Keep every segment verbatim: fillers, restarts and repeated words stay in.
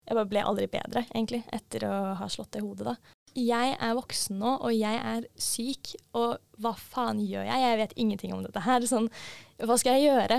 jeg bare ble aldri bedre, egentlig, etter å ha slått det i hodet, da. Jeg er voksen nå, og jeg er syk, og hva faen gjør jeg? Jeg vet ingenting om dette her. Sånn, hva skal jeg gjøre?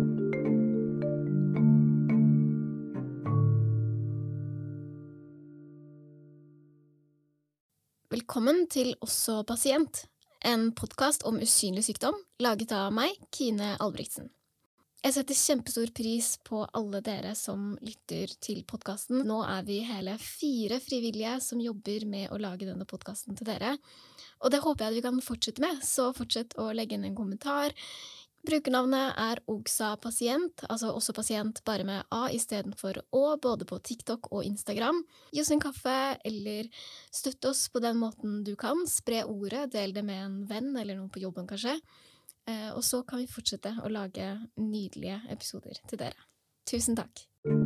Velkommen til Også pasient, en podcast om usynlig sykdom, laget av meg, Kine Albrigtsen. Jeg setter kjempestor pris på alle dere som lytter til podcasten. Nå er vi hele fire frivillige som jobber med å lage denne podcasten til dere. Og det håper jeg at vi kan fortsette med, så fortsett å legge inn en kommentar. Brukernavnet er Ogsa Pasient, altså Også pasient bare med A i stedet for Å, både på TikTok og Instagram. Gi oss en kaffe, eller støtte oss på den måten du kan. Spre ordet, del det med en venn eller noen på jobben kanskje. Eh, og så kan vi fortsette å lage nydelige episoder til dere. Tusen takk!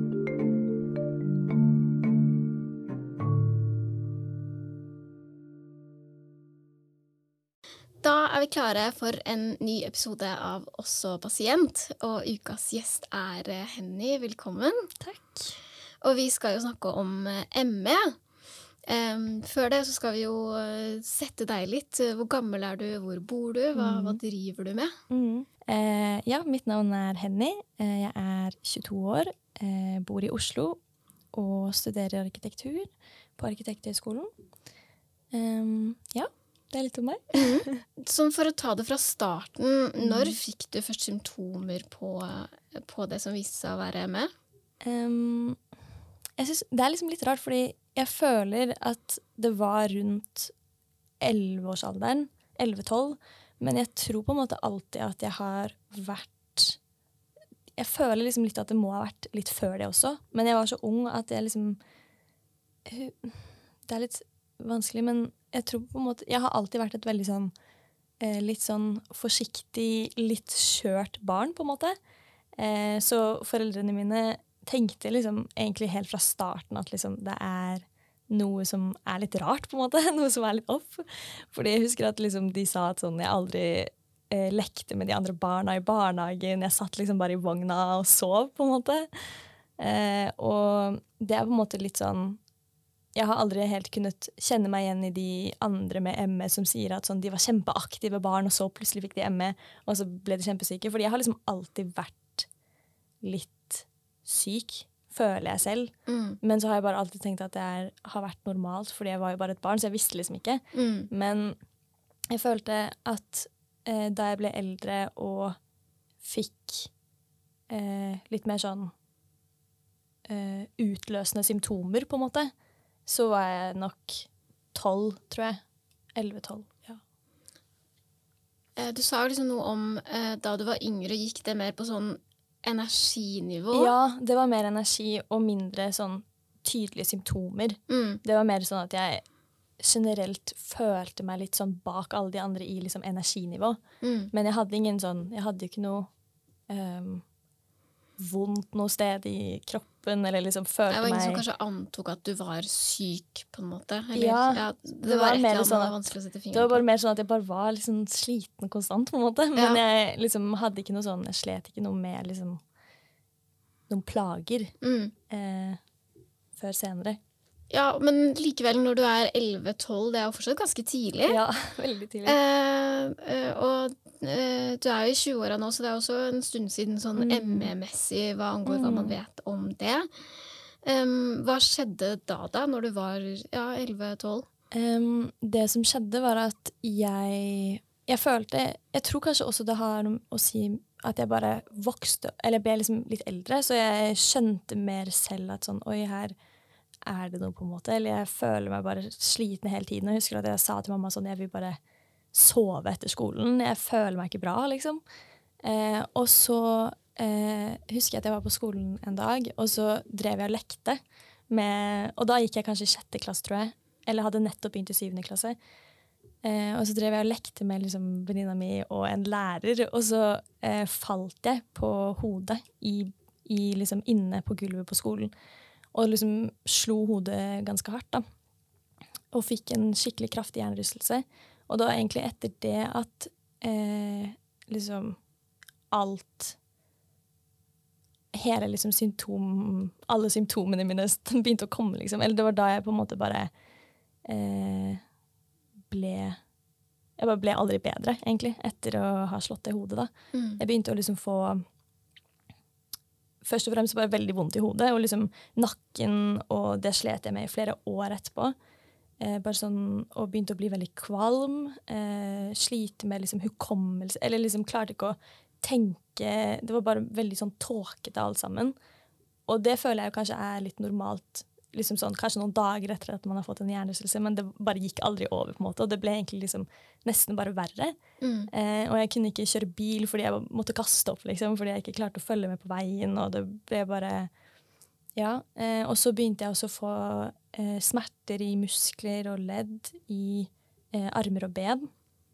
Da er vi klare for en ny episode av Også pasient, og ukas gjest er Henny. Velkommen. Takk. Og vi skal jo snakke om M E. Um, før det så skal vi jo uh, sette deg litt. Hvor gammel er du? Hvor bor du? Hva, mm. hva driver du med? Mm. Eh, ja, mitt navn er Henny. Eh, jeg er tjueto år, eh, bor i Oslo og studerer arkitektur på Arkitekthøgskolen. Um, ja, det er litt om meg. Mm. Sånn for å ta det fra starten, mm. når fikk du først symptomer på, på det som viste seg å være M E? Um, jeg synes det er liksom litt rart, fordi jeg føler at det var rundt elleveårsalderen, elleve tolv, men jeg tror på en måte alltid at jeg har vært, jeg føler liksom litt at det må ha vært litt før det også, men jeg var så ung at jeg liksom, det er litt vanskelig, men jeg tror på en måte, jeg har alltid vært et veldig sånn, litt sånn forsiktig, litt skjørt barn på en måte, så foreldrene mine tenkte liksom egentlig helt fra starten at liksom det er noe som er litt rart på en måte, noe som er litt off. Fordi jeg husker at liksom de sa at sånn, jeg aldri eh, lekte med de andre barna i barnehagen, jeg satt liksom bare i vogna og sov på en måte. Eh, og det er på en måte litt sånn, jeg har aldri helt kunnet kjenne meg igjen i de andre med M E som sier at sånn, de var kjempeaktive barn, og så plutselig fikk de M E, og så ble de kjempesyke. Fordi jeg har liksom alltid vært litt syk, føler jeg selv. Mm. Men så har jeg bare alltid tenkt at det er, har vært normalt, fordi jeg var jo bare et barn, så jeg visste liksom ikke. Mm. Men jeg følte at eh, da jeg ble eldre og fikk eh, litt mer sånn eh, utløsende symptomer, på en måte, så var jeg nok tolv, tror jeg. elleve tolv, ja. Eh, du sa jo liksom noe om eh, da du var yngre, gikk det mer på sånn energinivå? Ja, det var mer energi og mindre sånn tydelige symptomer. Mm. Det var mer sånn at jeg generelt følte meg litt sånn bak alle de andre i liksom energinivå. Mm. Men jeg hadde ingen sånn, jeg hadde jo ikke noe um, vondt noe sted i kroppen, eller liksom følte meg... Det var ingen som kanskje antok at du var syk, på en måte? Eller? Ja, ja, det, det var, var mer sånn at, det var bare mer sånn at jeg bare var liksom sliten konstant, på en måte. Men ja. jeg liksom hadde ikke noe sånn, jeg slet ikke noe med liksom noen plager mm. eh, før senere. Ja, men likevel når du er elleve tolv, det er jo fortsatt ganske tidlig. Ja, veldig tidlig. Eh, eh, og eh, du er jo i tjue-åra nå, så det er også en stund siden sånn mm. M E-messig, hva angår mm. hva man vet om det. Um, hva skjedde da da, når du var ja, elleve tolv? Um, det som skjedde var at jeg, jeg følte, jeg tror kanskje også det har noe å si at jeg bare vokste, eller ble liksom litt eldre, så jeg skjønte mer selv at sånn, oi, her er det noe på en måte, eller jeg føler meg bare sliten hele tiden, og jeg husker at jeg sa til mamma sånn, jeg vil bare sove etter skolen, jeg føler meg ikke bra, liksom. Eh, og så eh, husker jeg at jeg var på skolen en dag, og så drev jeg og lekte med, og da gikk jeg kanskje i sjette klasse, tror jeg, eller hadde nettopp begynt i syvende klasse, Eh, og så drev jeg og lekte med liksom, venninna mi og en lærer, og så eh, falt jeg på hodet i, i, liksom, inne på gulvet på skolen, og liksom slo hodet ganske hardt da, og fikk en skikkelig kraftig hjernerystelse. Og da egentlig etter det at eh, liksom alt hele liksom symptom, alle symptomene mine begynte å komme, liksom. Eller det var da jeg på en måte bare eh, ble Jeg bare ble aldri bedre, egentlig, etter å ha slått det i hodet, da. Mm. Jeg begynte å liksom få først og fremst bare veldig vondt i hodet, og liksom nakken, og det slet jeg med i flere år etterpå. Eh, bare sånn, og begynte å bli veldig kvalm, eh, slite med liksom hukommelse, eller liksom klarte ikke å tenke, det var bare veldig sånn tåkete alt sammen. Og det føler jeg jo kanskje er litt normalt, liksom sånn, kanskje noen dager etter at man har fått en hjernerystelse, men det bare gikk aldri over på en måte, og det ble egentlig liksom nesten bare verre. Mm. Eh, og jeg kunne ikke kjøre bil fordi jeg måtte kaste opp, liksom, fordi jeg ikke klarte å følge med på veien, og det ble bare, ja. Eh, og så begynte jeg også å få eh, smerter i muskler og ledd i eh, armer og ben.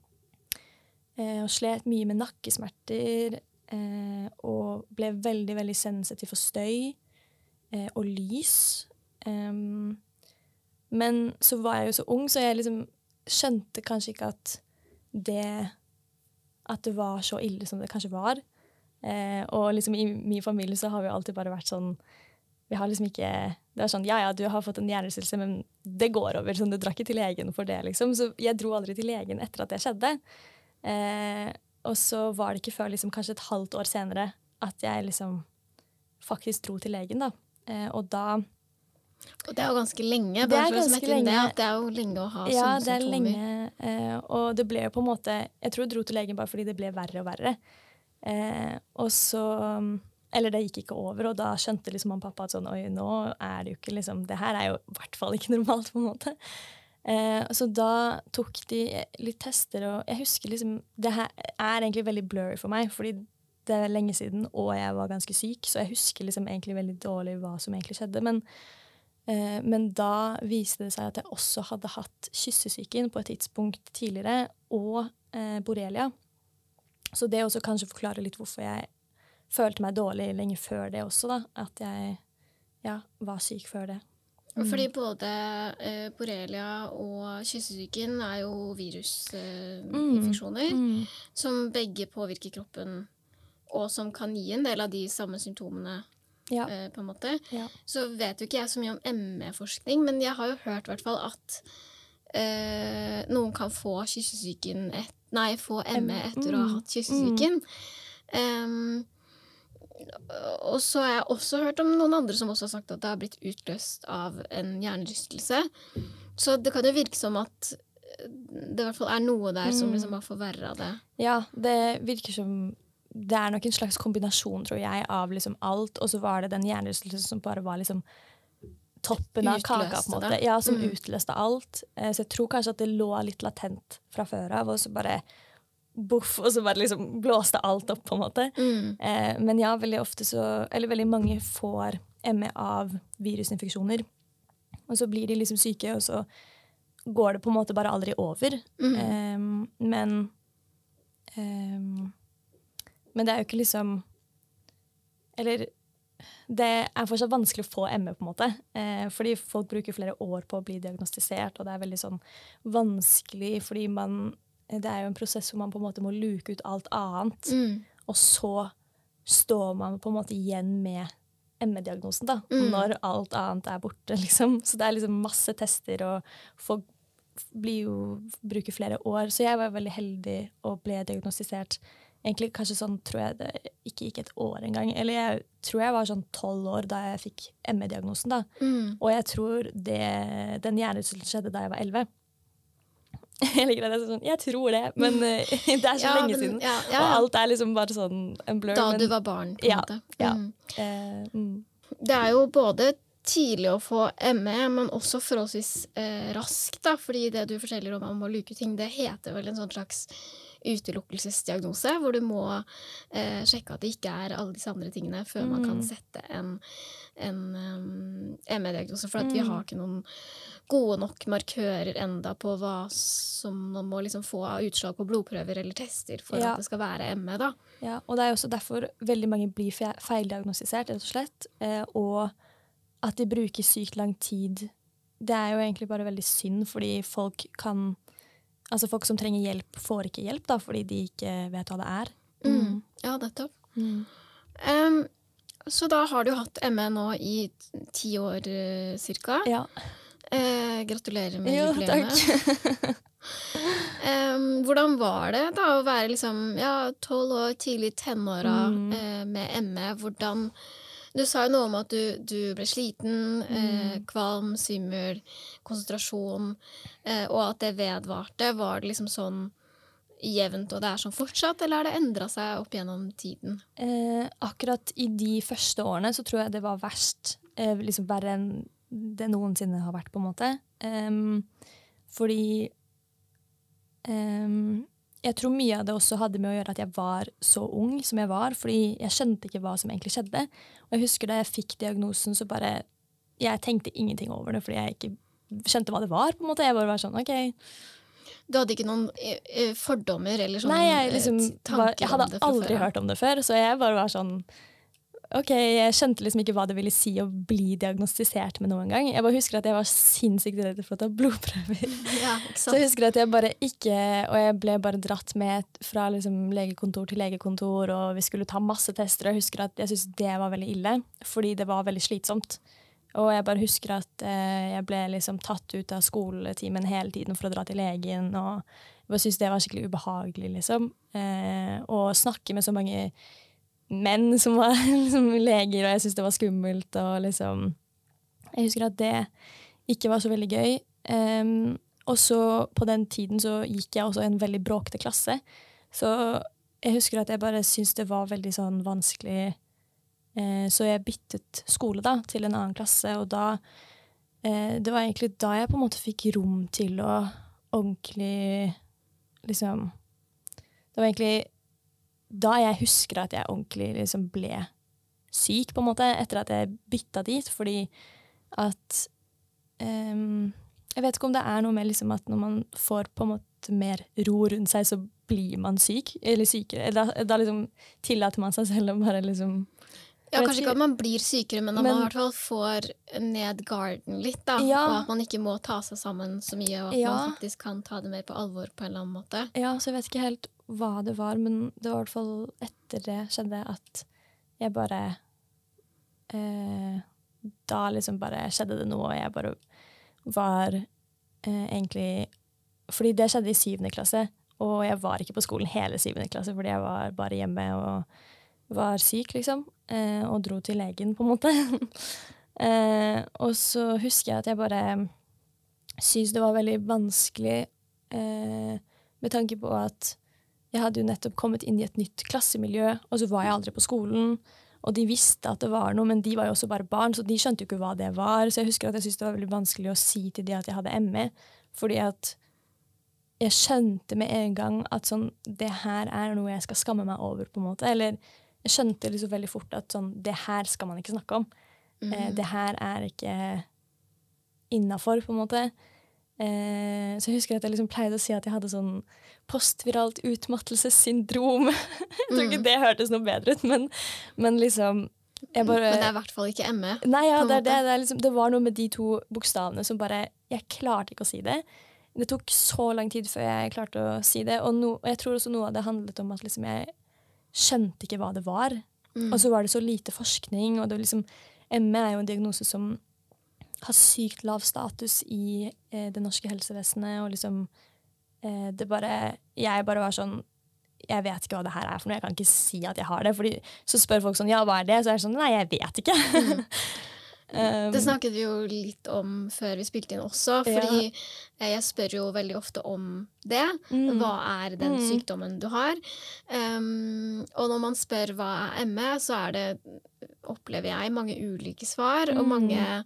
Eh, og slet mye med nakkesmerter, eh, og ble veldig, veldig sensitiv for støy eh, og lys. Um, men så var jeg jo så ung, så jeg liksom skjønte kanskje ikke at det at det var så ille som det kanskje var. Eh, og liksom i min familie så har vi alltid bare vært sånn, vi har liksom ikke, det var sånn, ja ja, du har fått en hjernerystelse, men det går over, sånn, du drar ikke til legen for det, liksom. Så jeg dro aldri til legen etter at det skjedde. Eh, og så var det ikke før liksom kanskje et halvt år senere at jeg liksom faktisk dro til legen, da. Eh, og da Og det er jo ganske lenge, det bare er for å ganske smekke inn lenge. det, at det er jo lenge å ha Ja, sånne det er symptomer. lenge, eh, og det ble jo på en måte, jeg tror jeg dro til legen bare fordi det ble verre og verre. Eh, og så, eller det gikk ikke over, og da skjønte liksom han pappa at sånn, oi, nå er det jo ikke liksom, det her er jo i hvert fall ikke normalt på en måte. Eh, så da tok de litt tester, og jeg husker liksom, det her er egentlig veldig blurry for meg, fordi det er lenge siden, og jeg var ganske syk, så jeg husker liksom egentlig veldig dårlig hva som egentlig skjedde, men Eh, men da viste det seg at jeg også hadde hatt kyssesyken på et tidspunkt tidligere, og eh, borrelia. Så det også kanskje forklarer litt hvorfor jeg følte meg dårlig lenge før det også, da. At jeg ja, var syk før det. Mm. Fordi både eh, borrelia og kyssesyken er jo virusinfeksjoner, eh, mm. mm. som begge påvirker kroppen, og som kan gi en del av de samme symptomene. Ja. Uh, på en måte. Ja. Så vet jo ikke jeg så mye om M E-forskning, men jeg har jo hørt i hvert fall at uh, noen kan få kyssesyken et, nei, få M E etter mm. å ha hatt kyssesyken. Mm. Um, og så har jeg også hørt om noen andre som også har sagt at det har blitt utløst av en hjernerystelse. Så det kan jo virke som at det i hvert fall er noe der mm. som liksom har forverret det. Ja, det virker som det er nok en slags kombinasjon, tror jeg, av liksom alt, og så var det den hjernerystelsen som bare var liksom toppen av kaka, på en måte. Ja, som mm. utløste alt. Eh, så jeg tror kanskje at det lå litt latent fra før av, og så bare boff, og så bare liksom blåste alt opp, på en måte. Mm. Eh, men ja, veldig ofte så, eller veldig mange får M E av virusinfeksjoner, og så blir de liksom syke, og så går det på en måte bare aldri over. Mm. Eh, men eh, Men det er jo ikke liksom Eller det er fortsatt vanskelig å få M E, på en måte. Eh, fordi folk bruker flere år på å bli diagnostisert, og det er veldig sånn vanskelig, fordi man det er jo en prosess hvor man på en måte må luke ut alt annet, mm. og så står man på en måte igjen med M E-diagnosen, da, mm. når alt annet er borte, liksom. Så det er liksom masse tester, og folk blir jo, bruker flere år. Så jeg var veldig heldig og ble diagnostisert egentlig kanskje sånn, tror jeg det ikke gikk et år en gang. Eller jeg tror jeg var sånn tolv år da jeg fikk M E-diagnosen, da. Mm. Og jeg tror det, den hjernerystelsen skjedde da jeg var elleve. Jeg liker det, sånn, jeg tror det, men uh, det er så ja, lenge men, siden. Ja, ja, ja. Og alt er liksom bare sånn en blur. Da men, du var barn, på en ja, måte. Ja. Mm. Uh, mm. Det er jo både tidlig å få M E, men også forholdsvis eh, raskt, da, fordi det du forteller om om å luke ting, det heter vel en sånn slags utelukkelsesdiagnose, hvor du må eh, sjekke at det ikke er alle disse andre tingene før mm. man kan sette en, en um, M E-diagnose, for at mm. vi har ikke noen gode nok markører enda på hva som man må liksom få av utslag på blodprøver eller tester for ja. At det skal være M E, da. Ja, og det er også derfor veldig mange blir feildiagnostisert, rett og slett, eh, og at de bruker sykt lang tid. Det er jo egentlig bare veldig synd, fordi folk kan altså folk som trenger hjelp, får ikke hjelp, da, fordi de ikke vet hva det er. Mm. Ja, nettopp. Mm. Um, så da har du hatt M E nå i ti år eh, cirka. Ja. Eh, gratulerer med Jo, jubileet. takk. Em, hvordan var det da å være liksom, ja, tolv år, tidlig i tenåra Mm. eh, med M E? Hvordan Du sa jo noe om at du, du ble sliten, eh, Mm. kvalm, svimmel, konsentrasjon, eh, og at det vedvarte. Var det liksom sånn jevnt, og det er sånn fortsatt, eller har det endra seg opp gjennom tiden? Eh, akkurat i de første årene så tror jeg det var verst. Eh, liksom verre enn det noensinne har vært, på en måte. Em, fordi em, jeg tror mye av det også hadde med å gjøre at jeg var så ung som jeg var, fordi jeg skjønte ikke hva som egentlig skjedde. Og jeg husker da jeg fikk diagnosen, så bare jeg tenkte ingenting over det, fordi jeg ikke skjønte hva det var, på en måte. Jeg bare var sånn, ok. Du hadde ikke noen eh, eh, fordommer eller sånn Nei, jeg, liksom, eh, tanker var, jeg hadde om det fra aldri før av? hørt om det før, så jeg bare var sånn, ok, jeg skjønte liksom ikke hva det ville si å bli diagnostisert med noen gang. Jeg bare husker at jeg var sinnssykt redd for å ta blodprøver. Ja, ikke Så sant? jeg husker at jeg bare ikke, og jeg ble bare dratt med fra liksom legekontor til legekontor, og vi skulle ta masse tester, og jeg husker at jeg synes det var veldig ille, fordi det var veldig slitsomt. Og jeg bare husker at eh, jeg ble liksom tatt ut av skoletimen hele tiden for å dra til legen, og jeg bare synes det var skikkelig ubehagelig, liksom. Eh, og snakke med så mange menn som var liksom, leger, og jeg synes det var skummelt, og liksom jeg husker at det ikke var så veldig gøy. Um, og så på den tiden så gikk jeg også i en veldig bråkete klasse, så jeg husker at jeg bare synes det var veldig sånn vanskelig, eh, så jeg byttet skole da til en annen klasse, og da eh, det var egentlig da jeg på en måte fikk rom til å ordentlig liksom, det var egentlig da jeg husker at jeg ordentlig liksom ble syk, på en måte, etter at jeg bytta dit, fordi at um, jeg vet ikke om det er noe med liksom at når man får på en måte mer ro rundt seg, så blir man syk, eller sykere. Da, da liksom tillater man seg selv å bare liksom Ja, vet kanskje ikke- ikke at man blir sykere, men at Men- man i hvert fall får ned garden litt, da. Ja. Og at man ikke må ta seg sammen så mye, og at Ja. man faktisk kan ta det mer på alvor på en eller annen måte. Ja, så jeg vet ikke helt hva det var, men det var i hvert fall etter det skjedde at jeg bare eh, da liksom bare skjedde det noe, og jeg bare var eh, egentlig fordi det skjedde i syvende klasse, og jeg var ikke på skolen hele syvende klasse, fordi jeg var bare hjemme og var syk, liksom, eh, og dro til legen, på en måte. eh, og så husker jeg at jeg bare synes det var veldig vanskelig eh, med tanke på at jeg hadde jo nettopp kommet inn i et nytt klassemiljø, og så var jeg aldri på skolen, og de visste at det var noe, men de var jo også bare barn, så de skjønte jo ikke hva det var, så jeg husker at jeg syntes det var veldig vanskelig å si til de at jeg hadde M E, fordi at jeg skjønte med en gang at sånn, det her er noe jeg skal skamme meg over, på en måte, eller jeg skjønte liksom veldig fort at sånn, det her skal man ikke snakke om. Mhm. Eh, det her er ikke innenfor, på en måte. Eh, så jeg husker at jeg liksom pleide å si at jeg hadde sånn postviralt utmattelsessyndrom. Jeg tror ikke Mm. det hørtes noe bedre ut, men, men liksom jeg bare, Men det er i hvert fall ikke M E. Nei, ja, på en det, er det, måte. det, er liksom, det var noe med de to bokstavene som bare jeg klarte ikke å si det. Det tok så lang tid før jeg klarte å si det, og, no, og jeg tror også noe av det handlet om at liksom jeg skjønte ikke hva det var. Mm. Og så var det så lite forskning, og det var liksom, M E er jo en diagnose som har sykt lav status i eh, det norske helsevesenet, og liksom eh, det bare, jeg bare var sånn, jeg vet ikke hva det her er for noe, jeg kan ikke si at jeg har det, fordi så spør folk sånn, ja, hva er det? Så er det sånn, nei, jeg vet ikke. um, Det snakket vi jo litt om før vi spilte inn også, fordi eh, jeg spør jo veldig ofte om det. Mm. Hva er den Mm. sykdommen du har? Um, og når man spør hva er M E, så er det, opplever jeg, mange ulike svar, og Mm. mange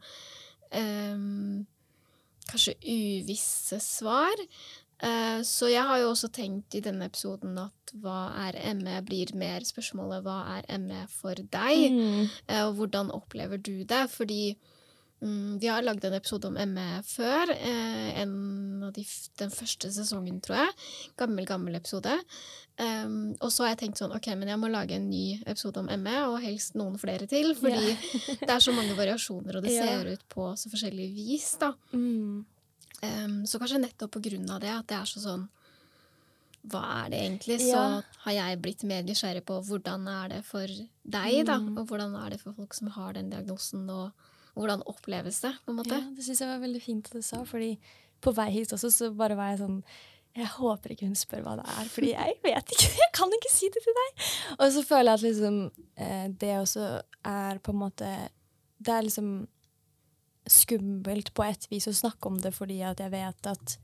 um, kanskje uvisse svar. Eh, så jeg har jo også tenkt i denne episoden at hva er M E blir mer spørsmålet hva er M E for deg, Mm. eh, og hvordan opplever du det? Fordi mm, vi har lagd en episode om M E før, eh, en av de, f- den første sesongen, tror jeg. Gammel, gammel episode. Um, og så har jeg tenkt sånn, ok, men jeg må lage en ny episode om M E, og helst noen flere til, fordi det er så mange variasjoner, og det Ja. ser ut på så forskjellige vis, da. Mm. Um, så kanskje nettopp på grunn av det, at det er så sånn hva er det egentlig, så Ja. har jeg blitt mer nysgjerrig på hvordan er det for deg, da, Mm. og hvordan er det for folk som har den diagnosen, og hvordan oppleves det, på en måte. Ja, det synes jeg var veldig fint at du sa, fordi på vei hit også, så bare var jeg sånn, jeg håper ikke hun spør hva det er, fordi jeg vet ikke, jeg kan ikke si det til deg. Og så føler jeg at liksom, eh, det også er på en måte, det er liksom skummelt på et vis å snakke om det, fordi at jeg vet at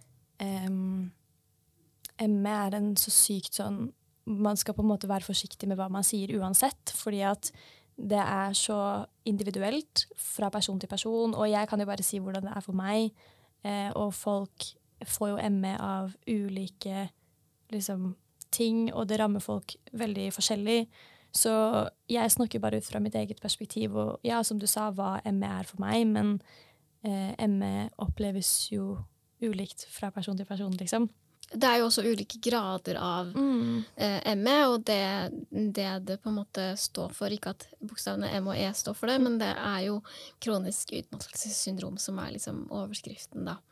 um, M E er en så sykt sånn, man skal på en måte være forsiktig med hva man sier uansett, fordi at det er så individuelt fra person til person, og jeg kan jo bare si hvordan det er for meg, eh, og folk får jo M E av ulike liksom, ting, og det rammer folk veldig forskjellig. Så jeg snakker bare ut fra mitt eget perspektiv, og ja, som du sa, hva M E er for meg, men eh, M E oppleves jo ulikt fra person til person, liksom. Det er jo også ulike grader av Mm. eh, M E, og det, det det på en måte står for, ikke at bokstavene M og E står for det, men det er jo kronisk utmattelsessyndrom som er liksom overskriften, da.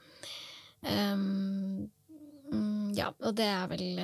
Um, mm, ja, og det er vel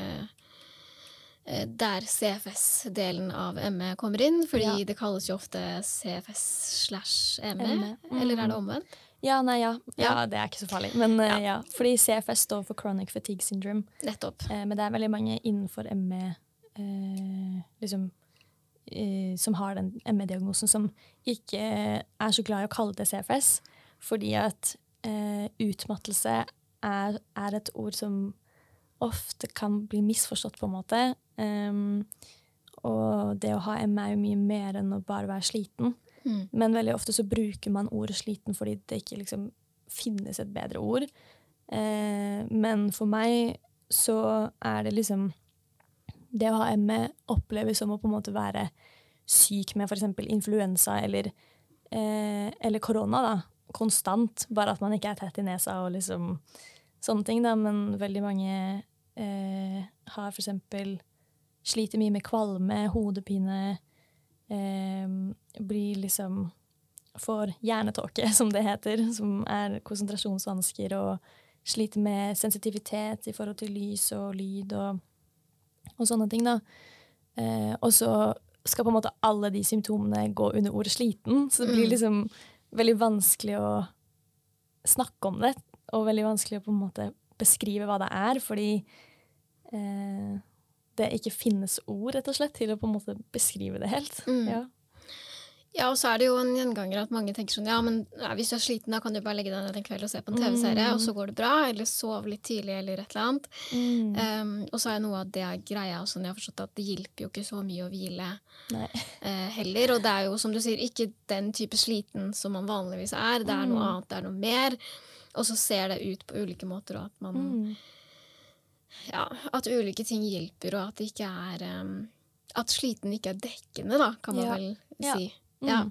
eh, der C F S-delen av M E kommer inn, fordi Ja. det kalles jo ofte C F S slash M E, M E, mm. eller er det omvendt? Ja, nei, ja. ja. Ja. Det er ikke så farlig. Men eh, Ja. ja. Fordi C F S står for Chronic Fatigue Syndrome. Nettopp. Eh, men det er veldig mange innenfor M E eh, liksom, eh, som har den M E-diagnosen, som ikke er så glad i å kalle det C F S. Fordi at eh, utmattelse er, er et ord som ofte kan bli misforstått, på en måte. Um, og det å ha M E er jo mye mer enn å bare være sliten. Mm. Men veldig ofte så bruker man ordet sliten fordi det ikke liksom finnes et bedre ord. Eh, men for meg så er det liksom det å ha M E oppleves som å på en måte være syk med for eksempel influensa eller, eh, eller korona da, konstant. Bare at man ikke er tett i nesa og liksom sånne ting da, men veldig mange eh, har for eksempel sliter mye med kvalme, hodepine, eh, blir liksom får hjernetåke, som det heter, som er konsentrasjonsvansker, og sliter med sensitivitet i forhold til lys og lyd og, og sånne ting da. Eh, og så skal på en måte alle de symptomene gå under ordet sliten, så det blir liksom veldig vanskelig å snakke om det, og veldig vanskelig å på en måte beskrive hva det er, fordi eh, det ikke finnes ord, rett og slett, til å på en måte beskrive det helt. Mm. Ja. Ja, og så er det jo en gjenganger at mange tenker sånn, ja, men ja, hvis du er sliten, da kan du bare legge deg ned en kveld og se på en T V-serie, Mm. og så går det bra, eller sove litt tidlig, eller et eller annet. Mm. Um, og så er noe av det greia, og sånn jeg har forstått at det hjelper jo ikke så mye å hvile Nei. eh, heller, og det er jo, som du sier, ikke den type sliten som man vanligvis er, det er noe Mm. annet, det er noe mer, og så ser det ut på ulike måter, og at man, Mm. ja, at ulike ting hjelper, og at det ikke er, um, at sliten ikke er dekkende, da, kan man Ja. vel Ja. si. Mm. Ja.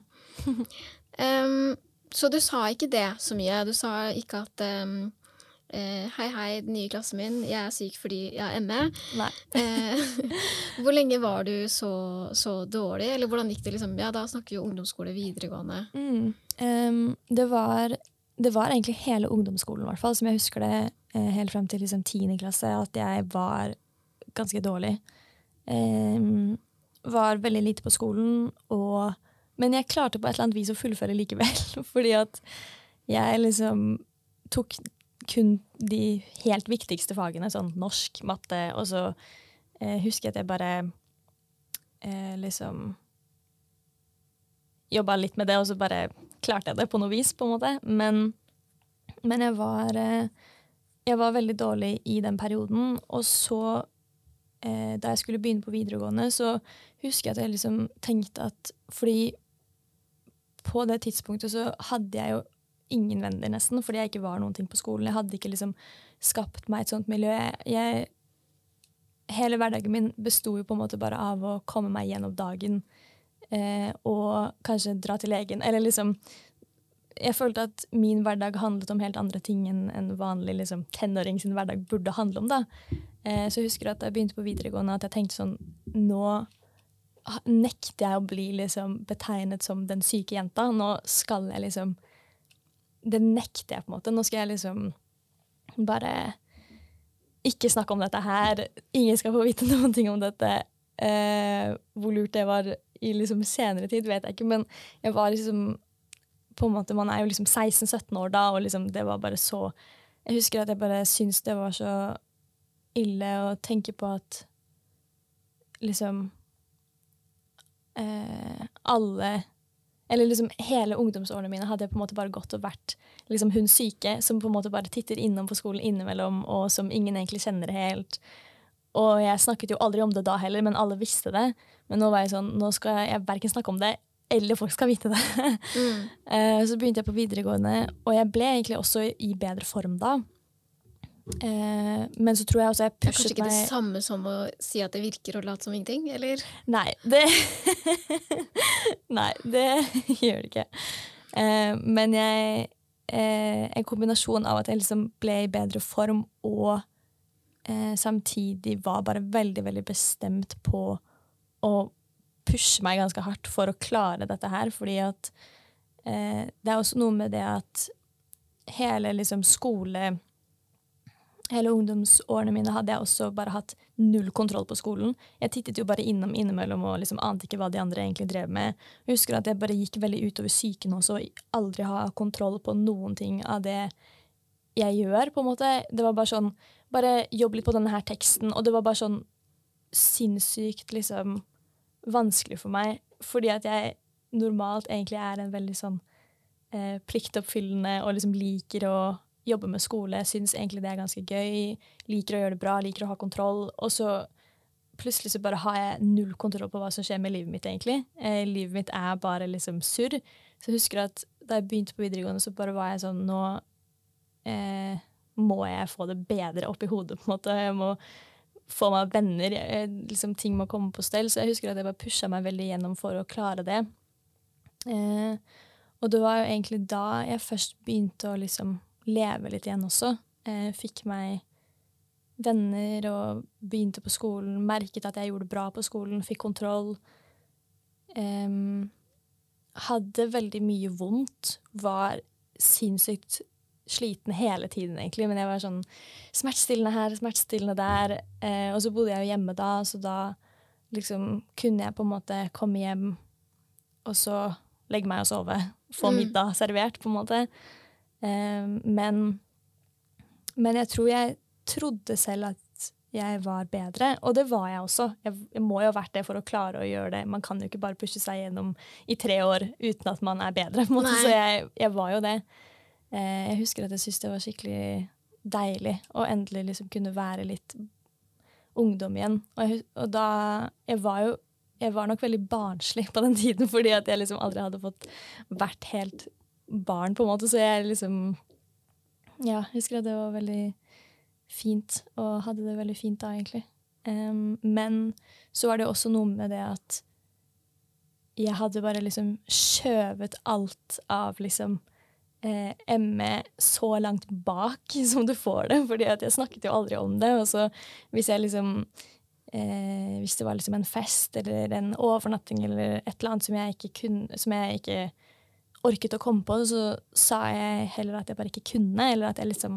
um, så du sa ikke det så mye. Du sa ikke at um, eh, hei, hei, den nye klassen min, jeg er syk fordi jeg har M E. Nei. Eh, hvor lenge var du så, så dårlig? Eller hvordan gikk det liksom? Ja, da snakker vi jo ungdomsskole, videregående. Mm. Um, det, var, det var egentlig hele ungdomsskolen, i hvert fall, som jeg husker det eh, helt frem til liksom tiende klasse, at jeg var ganske dårlig. Um, var veldig lite på skolen, og, men jeg klarte på et eller annet vis å fullføre likevel, fordi at jeg liksom tok kun de helt viktigste fagene, sånn norsk, matte, og så eh, husker jeg at jeg bare eh, liksom jobbet litt med det, og så bare klarte jeg det på noe vis, på en måte. Men, men jeg var eh, jeg var veldig dårlig i den perioden, og så eh, da jeg skulle begynne på videregående, så husker jeg at jeg liksom tenkte at, fordi på det tidspunktet så hadde jeg jo ingen venner nesten, fordi jeg ikke var noen ting på skolen. Jeg hadde ikke liksom skapt meg et sånt miljø. Jeg, jeg, hele hverdagen min bestod jo på en måte bare av å komme meg gjennom dagen, eh, og kanskje dra til legen, eller liksom, jeg følte at min hverdag handlet om helt andre ting enn en vanlig liksom, tenåring sin hverdag burde handle om da. Eh, så jeg husker at da jeg begynte på videregående, at jeg tenkte sånn, nå nekter jeg å bli liksom betegnet som den syke jenta. Nå skal jeg liksom, det nekter jeg på en måte. Nå skal jeg liksom bare ikke snakke om dette her, ingen skal få vite noen ting om dette. Eh, hvor lurt det var i liksom senere tid, vet jeg ikke, men jeg var liksom, på en måte, man er jo liksom seksten sytten år da, og liksom det var bare så, jeg husker at jeg bare syntes det var så ille å tenke på at liksom eh, alle, eller liksom hele ungdomsårene mine hadde jeg på en måte bare gått og vært liksom hun syke, som på en måte bare titter innom på skolen innimellom, og som ingen egentlig kjenner helt. Og jeg snakket jo aldri om det da heller, men alle visste det. Men nå var jeg sånn, nå skal jeg hverken snakke om det, eller folk skal vite det. Mm. uh, så begynte jeg på videregående, og jeg ble egentlig også i bedre form da. Uh, men så tror jeg også jeg pushet meg... Det er kanskje ikke meg... det samme som å si at det virker og late som ingenting, eller? Nei, det... Nei, det gjør det ikke. Uh, men jeg... Uh, en kombinasjon av at jeg liksom ble i bedre form, og Eh, samtidig var bare veldig, veldig bestemt på å pushe meg ganske hardt for å klare dette her, fordi at eh, det er også noe med det at hele liksom skole, hele ungdomsårene mine hadde jeg også bare hatt null kontroll på skolen. Jeg tittet jo bare innom innimellom og liksom ante ikke hva de andre egentlig drev med. Jeg husker at jeg bare gikk veldig utover psyken også, og aldri ha kontroll på noen ting av det jeg gjør, på en måte. Det var bare sånn, bare jobbe litt på denne her teksten, og det var bare sånn sinnssykt liksom vanskelig for meg, fordi at jeg normalt egentlig er en veldig sånn eh, pliktoppfyllende og liksom liker å jobbe med skole, synes egentlig det er ganske gøy, liker å gjøre det bra, liker å ha kontroll, og så plutselig så bare har jeg null kontroll på hva som skjer med livet mitt egentlig. Eh, livet mitt er bare liksom surr. Så jeg husker at da jeg begynte på videregående, så bare var jeg sånn, nå Eh, må jeg få det bedre opp i hodet, på en måte. Jeg må få meg venner. Jeg, liksom, ting må komme på stell. Så jeg husker at jeg bare pushet meg veldig gjennom for å klare det. Eh, og det var jo egentlig da jeg først begynte å liksom leve litt igjen også. Eh, fikk meg venner og begynte på skolen. Merket at jeg gjorde det bra på skolen. Fikk kontroll. Eh, hadde veldig mye vondt. Var sinnssykt sliten hele tiden egentlig, men jeg var sånn smertestillende her, smertestillende der, eh, og så bodde jeg jo hjemme da, så da liksom kunne jeg på en måte komme hjem og så legge meg og sove, få middag servert på en måte. Eh, men men jeg tror jeg trodde selv at jeg var bedre, og det var jeg også. Jeg, jeg må jo ha vært det for å klare å gjøre det. Man kan jo ikke bare pushe seg gjennom i tre år uten at man er bedre, på en måte. Så jeg, jeg var jo det. Jeg husker at jeg syntes det var skikkelig deilig å endelig liksom kunne være litt ungdom igjen. Og, jeg, og da, jeg var jo, jeg var nok veldig barnslig på den tiden, fordi at jeg liksom aldri hadde fått vært helt barn på en måte, så jeg liksom, ja, jeg husker at det var veldig fint, og hadde det veldig fint da egentlig. Um, men så var det også noe med det at jeg hadde bare liksom skjøvet alt av liksom Eh, M E så langt bak som du får det, fordi at jeg snakket jo aldri om det, og så hvis jeg liksom eh, hvis det var liksom en fest eller en overnatting eller et eller annet som jeg ikke kunne, som jeg ikke orket å komme på, så sa jeg heller at jeg bare ikke kunne, eller at jeg liksom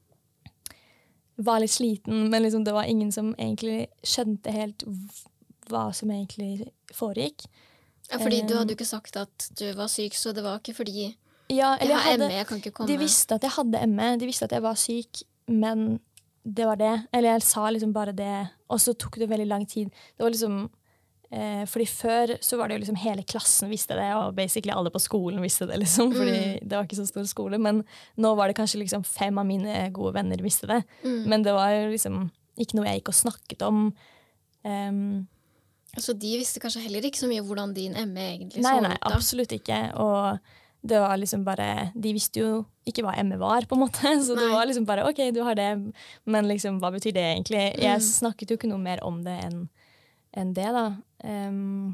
var litt sliten, men liksom det var ingen som egentlig skjønte helt hva som egentlig foregikk. Ja, fordi du hadde jo ikke sagt at du var syk, så det var ikke fordi Ja, eller jeg har jeg hadde, M E, jeg kan ikke komme. De visste at jeg hadde M E, de visste at jeg var syk, men det var det. Eller jeg sa liksom bare det, og så tok det veldig lang tid. Det var liksom, eh, fordi før så var det jo liksom hele klassen visste det, og basically alle på skolen visste det liksom, fordi mm. det var ikke så stor skole, men nå var det kanskje liksom fem av mine gode venner visste det. Mm. Men det var jo liksom ikke noe jeg gikk og snakket om. Um, så de visste kanskje heller ikke så mye hvordan din M E egentlig så nei, ut da? Nei, absolutt ikke, og det var liksom bare, de visste jo ikke hva M E var på en måte, så Nei. Det var liksom bare, ok, du har det, men liksom, hva betyr det egentlig? Mm. Jeg snakket jo ikke noe mer om det enn enn det da. Um,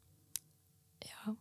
ja.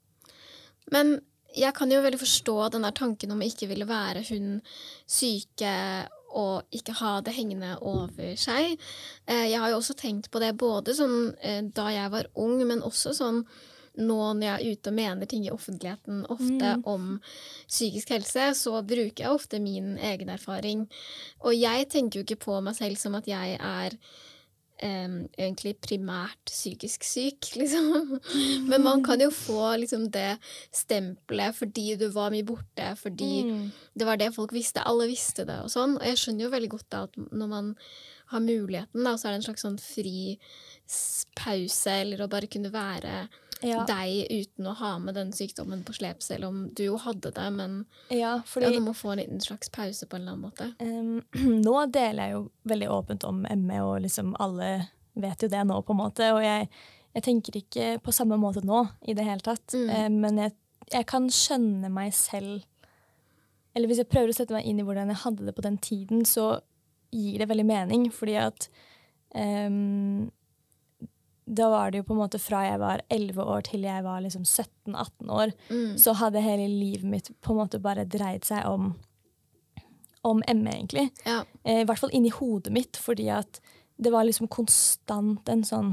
Men jeg kan jo veldig forstå den der tanken om å ikke ville være hun syke og ikke ha det hengende over seg. Jeg har jo også tenkt på det både sånn da jeg var ung, men også sånn nå når jeg er ute og mener ting i offentligheten ofte Mm. om psykisk helse, så bruker jeg ofte min egen erfaring. Og jeg tenker jo ikke på meg selv som at jeg er em, egentlig primært psykisk syk, liksom. Men man kan jo få liksom det stempelet fordi du var mye borte, fordi Mm. det var det folk visste. Alle visste det og sånn. Og jeg skjønner jo veldig godt da at når man har muligheten, da, så er det en slags sånn fri s- pause, eller å bare kunne være Ja. deg uten å ha med den sykdommen på slep, selv om du jo hadde det, men Ja, ja, fordi du må få en liten slags pause på en eller annen måte. em, nå deler jeg jo veldig åpent om M E, og liksom alle vet jo det nå, på en måte. Og jeg, jeg tenker ikke på samme måte nå i det hele tatt. Mm. Eh, men jeg, jeg kan skjønne meg selv. Eller hvis jeg prøver å sette meg inn i hvordan jeg hadde det på den tiden, så gir det veldig mening, fordi at em, da var det jo på en måte fra jeg var elleve år til jeg var liksom sytten atten år, Mm. så hadde hele livet mitt på en måte bare dreid seg om, om M E, egentlig. Ja. Eh, I hvert fall inni hodet mitt, fordi at det var liksom konstant en sånn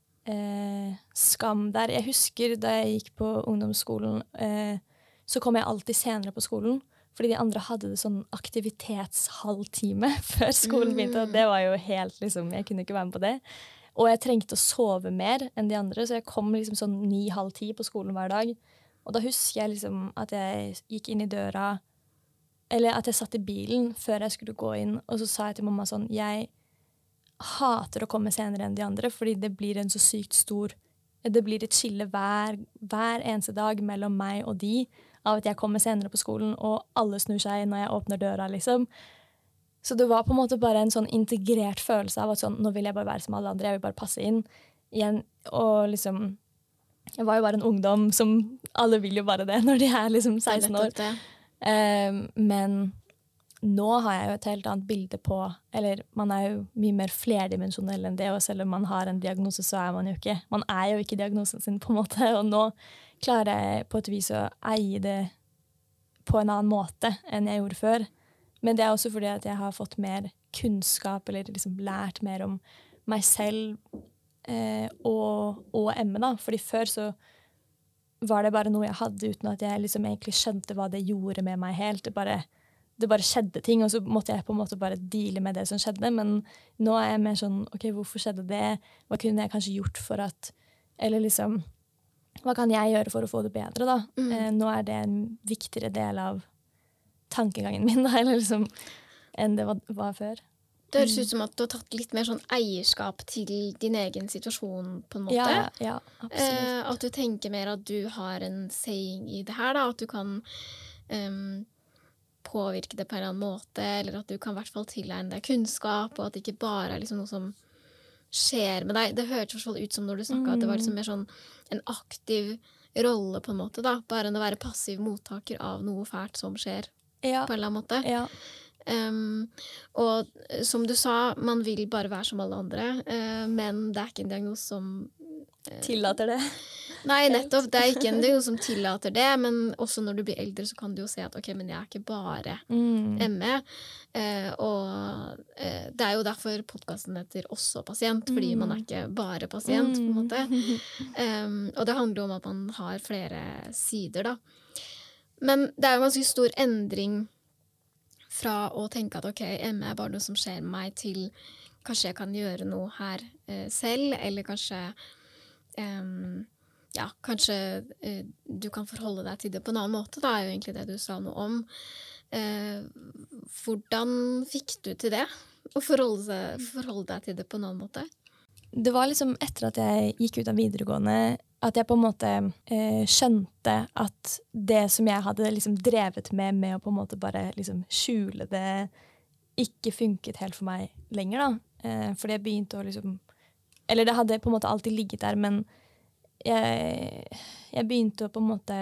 eh, skam der. Jeg husker da jeg gikk på ungdomsskolen, eh, så kom jeg alltid senere på skolen, fordi de andre hadde det sånn aktivitetshalvtime før skolen begynte, og det var jo helt liksom, jeg kunne ikke være med på det. Og jeg trengte å sove mer enn de andre, så jeg kom liksom sånn ni-halv ti på skolen hver dag. Og da husker jeg liksom at jeg gikk inn i døra, eller at jeg satt i bilen før jeg skulle gå inn, og så sa jeg til mamma sånn, jeg hater å komme senere enn de andre, fordi det blir en så sykt stor, det blir et skille hver, hver eneste dag mellom meg og de, av at jeg kommer senere på skolen, og alle snur seg når jeg åpner døra, liksom. Så det var på en måte bare en sånn integrert følelse av at sånn, nå vil jeg bare være som alle andre, jeg vil bare passe inn igjen, og liksom, jeg var jo bare en ungdom som, alle vil jo bare det når de er liksom Det er seksten år. nettopp det. Um, men nå har jeg jo et helt annet bilde på, eller man er jo mye mer flerdimensjonell enn det, og selv om man har en diagnose, så er man jo ikke, man er jo ikke diagnosen sin på en måte, og nå klarer jeg på et vis å eie det på en annen måte enn jeg gjorde før. Men det er også fordi at jeg har fått mer kunnskap, eller liksom lært mer om meg selv eh, og, og M E da, fordi før så var det bare noe jeg hadde uten at jeg liksom egentlig skjønte hva det gjorde med meg helt. Det bare, det bare skjedde ting, og så måtte jeg på en måte bare deale med det som skjedde. Men nå er jeg mer sånn, ok, hvorfor skjedde det? Hva kunne jeg kanskje gjort for at, eller liksom, hva kan jeg gjøre for å få det bedre da? Mm. Eh, nå er det en viktigere del av tankegangen min da, eller liksom, enn det var, var før. Det høres ut som at du har tatt litt mer sånn eierskap til din egen situasjon, på en måte. Ja, ja, absolutt. Eh, at du tenker mer at du har en saying i det her, da. At du kan em, påvirke det på en eller annen måte, eller at du kan i hvert fall tilegne deg kunnskap, og at det ikke bare er liksom noe som skjer med deg. Det hørtes i hvert fall ut som når du snakket, at det var liksom mer sånn en aktiv rolle, på en måte, da. Bare enn å være passiv mottaker av noe fælt som skjer, ja, på en eller annen måte. ja, Um, og eh, som du sa, man vil bare være som alle andre, eh, men det er ikke en diagnose som tillater det. Nei, nettopp, det er ikke en diagnose som tillater det, men også når du blir eldre så kan du jo se at ok, men jeg er ikke bare Mm. M E, eh, og eh, det er jo derfor podcasten heter også pasient, fordi man er ikke bare pasient, på en måte. Um, og det handler jo om at man har flere sider, da. Men det er jo en ganske stor endring fra å tenke at ok, M E er bare noe som skjer med meg, til kanskje jeg kan gjøre noe her eh, selv, eller kanskje em, ja, kanskje eh, du kan forholde deg til det på en annen måte, da er jo egentlig det du sa noe om. Eh, hvordan fikk du til det? Å forholde, seg- forholde deg til det på en annen måte? Det var liksom etter at jeg gikk ut av videregående, at jeg på en måte eh, skjønte at det som jeg hadde liksom drevet med, med å på en måte bare liksom skjule det, ikke funket helt for meg lenger da. Eh, fordi jeg begynte å liksom, eller det hadde på en måte alltid ligget der, men jeg, jeg begynte å på en måte,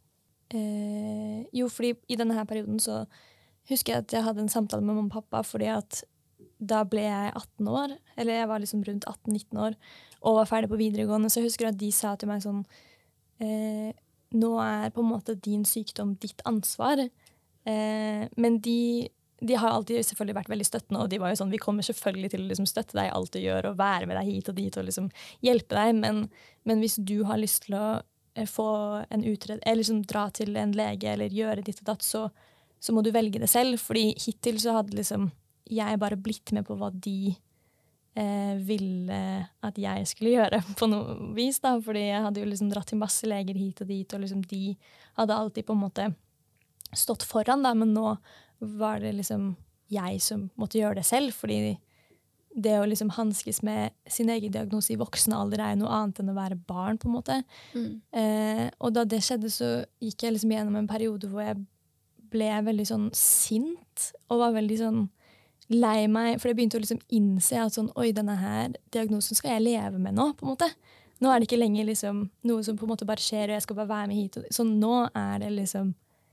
eh, jo, fordi i denne her perioden så husker jeg at jeg hadde en samtale med mamma og pappa, fordi at da ble jeg atten år, eller jeg var liksom rundt atten nitten år, og var ferdig på videregående, så jeg husker at de sa til meg sånn, eh, nå er på en måte din sykdom ditt ansvar, eh, men de, de har alltid selvfølgelig vært veldig støttende, og de var jo sånn, vi kommer selvfølgelig til å liksom støtte deg i alt du gjør, og være med deg hit og dit, og liksom hjelpe deg, men, men hvis du har lyst til å eh, få en utred, eller liksom dra til en lege eller gjøre ditt og datt, så, så må du velge det selv. Fordi hittil så hadde liksom jeg bare blitt med på hva de eh, ville at jeg skulle gjøre på noe vis. Da. Fordi jeg hadde jo liksom dratt til masse leger hit og dit, og liksom de hadde alltid på en måte stått foran, da, men nå var det liksom jeg som måtte gjøre det selv, fordi det å liksom hanskes med sin egen diagnose i voksen alder er noe annet enn å være barn, på en måte. Mm. Eh, og da det skjedde, så gikk jeg liksom gjennom en periode hvor jeg ble veldig sånn sint, og var veldig sånn lei meg, for jeg begynte å liksom innse at sånn, oi, denne her diagnosen skal jeg leve med nå, på en måte. Nå er det ikke lenger liksom noe som på en måte bare skjer, og jeg skal bare være med hit. Så nå er det liksom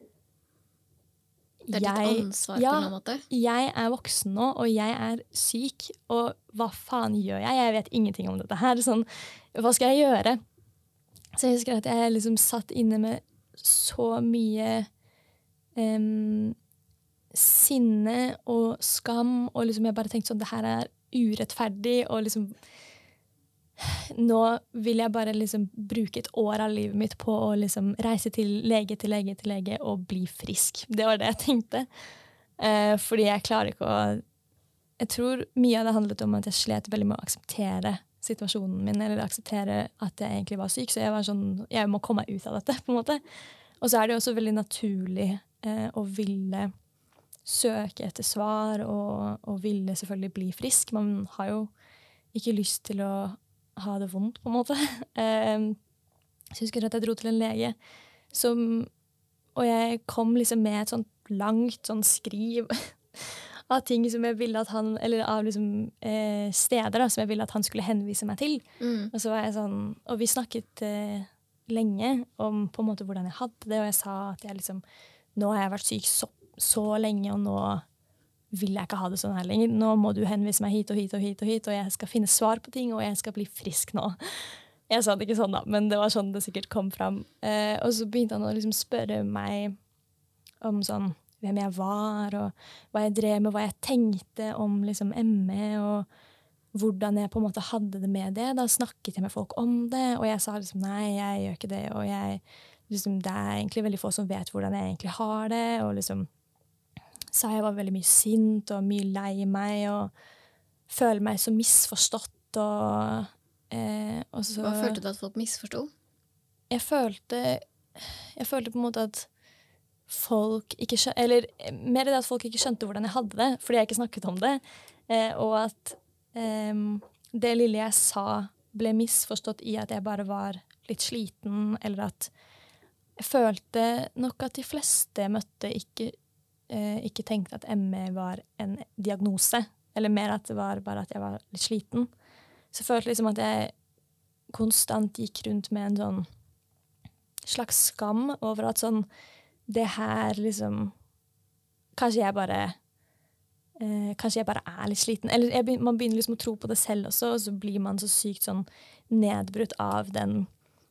Det er ditt jeg, ansvar ja, på en måte. Jeg er voksen nå, og jeg er syk, og hva faen gjør jeg? Jeg vet ingenting om dette her. Sånn, hva skal jeg gjøre? Så jeg husker at jeg liksom satt inne med så mye um, sinne og skam, og liksom jeg bare tenkte sånn, det her er urettferdig, og liksom nå vil jeg bare liksom bruke et år av livet mitt på å liksom reise til lege til lege til lege og bli frisk. Det var det jeg tenkte. Eh, fordi jeg klarer ikke å Jeg tror mye av det handlet om at jeg slet veldig med å akseptere situasjonen min, eller akseptere at jeg egentlig var syk. Så jeg var sånn, jeg må komme meg ut av dette, på en måte. Og så er det jo også veldig naturlig eh, å ville søke etter svar, og, og ville selvfølgelig bli frisk. Man har jo ikke lyst til å ha det vondt, på en måte. Um, så jeg husker at jeg dro til en lege, som, og jeg kom liksom med et sånt langt sånn skriv av ting som jeg ville at han, eller av liksom, eh, steder da, som jeg ville at han skulle henvise meg til. Mm. Og så var jeg sånn, og vi snakket eh, lenge om på en måte hvordan jeg hadde det, og jeg sa at jeg liksom, nå har jeg vært syk så, så lenge, og nå vil jeg ikke ha det sånn her lenger. Nå må du henvise meg hit og hit og hit, og hit, og jeg skal finne svar på ting, og jeg skal bli frisk nå. Jeg sa det ikke sånn da, men det var sånn det sikkert kom fram. Eh, og så begynte han å liksom spørre meg om sånn, hvem jeg var, og hva jeg drev med, hva jeg tenkte om liksom M E, og hvordan jeg på en måte hadde det med det. Da snakket jeg med folk om det, og jeg sa liksom, nei, jeg gjør ikke det, og jeg, liksom, det er egentlig veldig få som vet hvordan jeg egentlig har det, og liksom, sa jeg var veldig mye sint og mye lei meg og føler meg så misforstått. Og, eh, og så, Hva følte du at folk misforsto? Jeg følte, jeg følte på en måte at folk ikke skjønte, eller mer det at folk ikke skjønte hvordan jeg hadde det, fordi jeg ikke snakket om det. Eh, og at eh, det lille jeg sa ble misforstått i at jeg bare var litt sliten, eller at jeg følte nok at de fleste jeg møtte ikke Eh, ikke tenkte at M E var en diagnose, eller mer at det var bare at jeg var litt sliten. Så jeg følte liksom at jeg konstant gikk rundt med en sånn slags skam over at sånn, det her liksom, kanskje jeg bare, eh, kanskje jeg bare er litt sliten. Eller jeg begynner, man begynner liksom å tro på det selv også, og så blir man så sykt sånn nedbrutt av den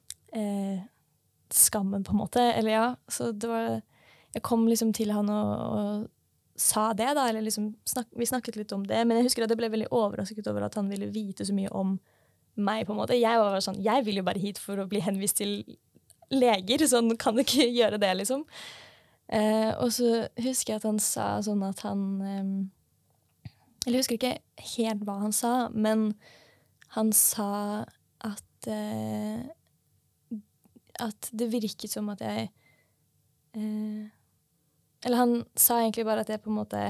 eh, skammen på en måte. Eller ja, så det var jeg kom liksom til han og, og sa det da, eller liksom snak, vi snakket litt om det, men jeg husker at jeg ble veldig overrasket over at han ville vite så mye om meg på en måte. Jeg var sånn, jeg vil jo bare hit for å bli henvist til leger, sånn kan du ikke gjøre det liksom. Eh, og så husker jeg at han sa sånn at han, eh, eller jeg husker ikke helt hva han sa, men han sa at, eh, at det virket som at jeg eh, Eller han sa egentlig bare at jeg på en måte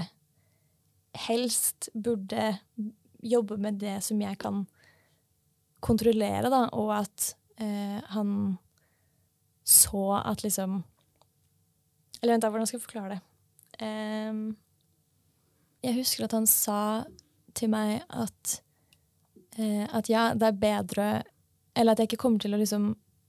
helst burde jobbe med det som jeg kan kontrollere, da, og at eh, han så at liksom Eller vent da, hvordan skal jeg forklare det? Eh, jeg husker at han sa til meg at eh, at ja, det er bedre Eller at jeg ikke kommer til å liksom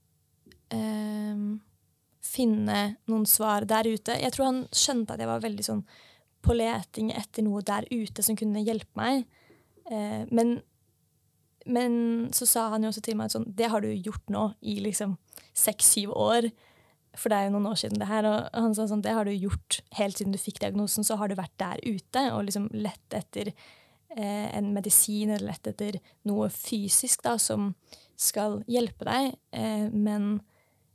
eh, finne noen svar der ute. Jeg tror han skjønte at jeg var veldig sånn på leting etter noe der ute som kunne hjelpe meg. Eh, men, men så sa han jo også til meg at sånn, det har du gjort nå i liksom seks-syv år, for det er jo noen år siden det her, og han sa sånn, det har du gjort helt siden du fikk diagnosen, så har du vært der ute og liksom lett etter eh, en medisin, eller lett etter noe fysisk da, som skal hjelpe deg, eh, men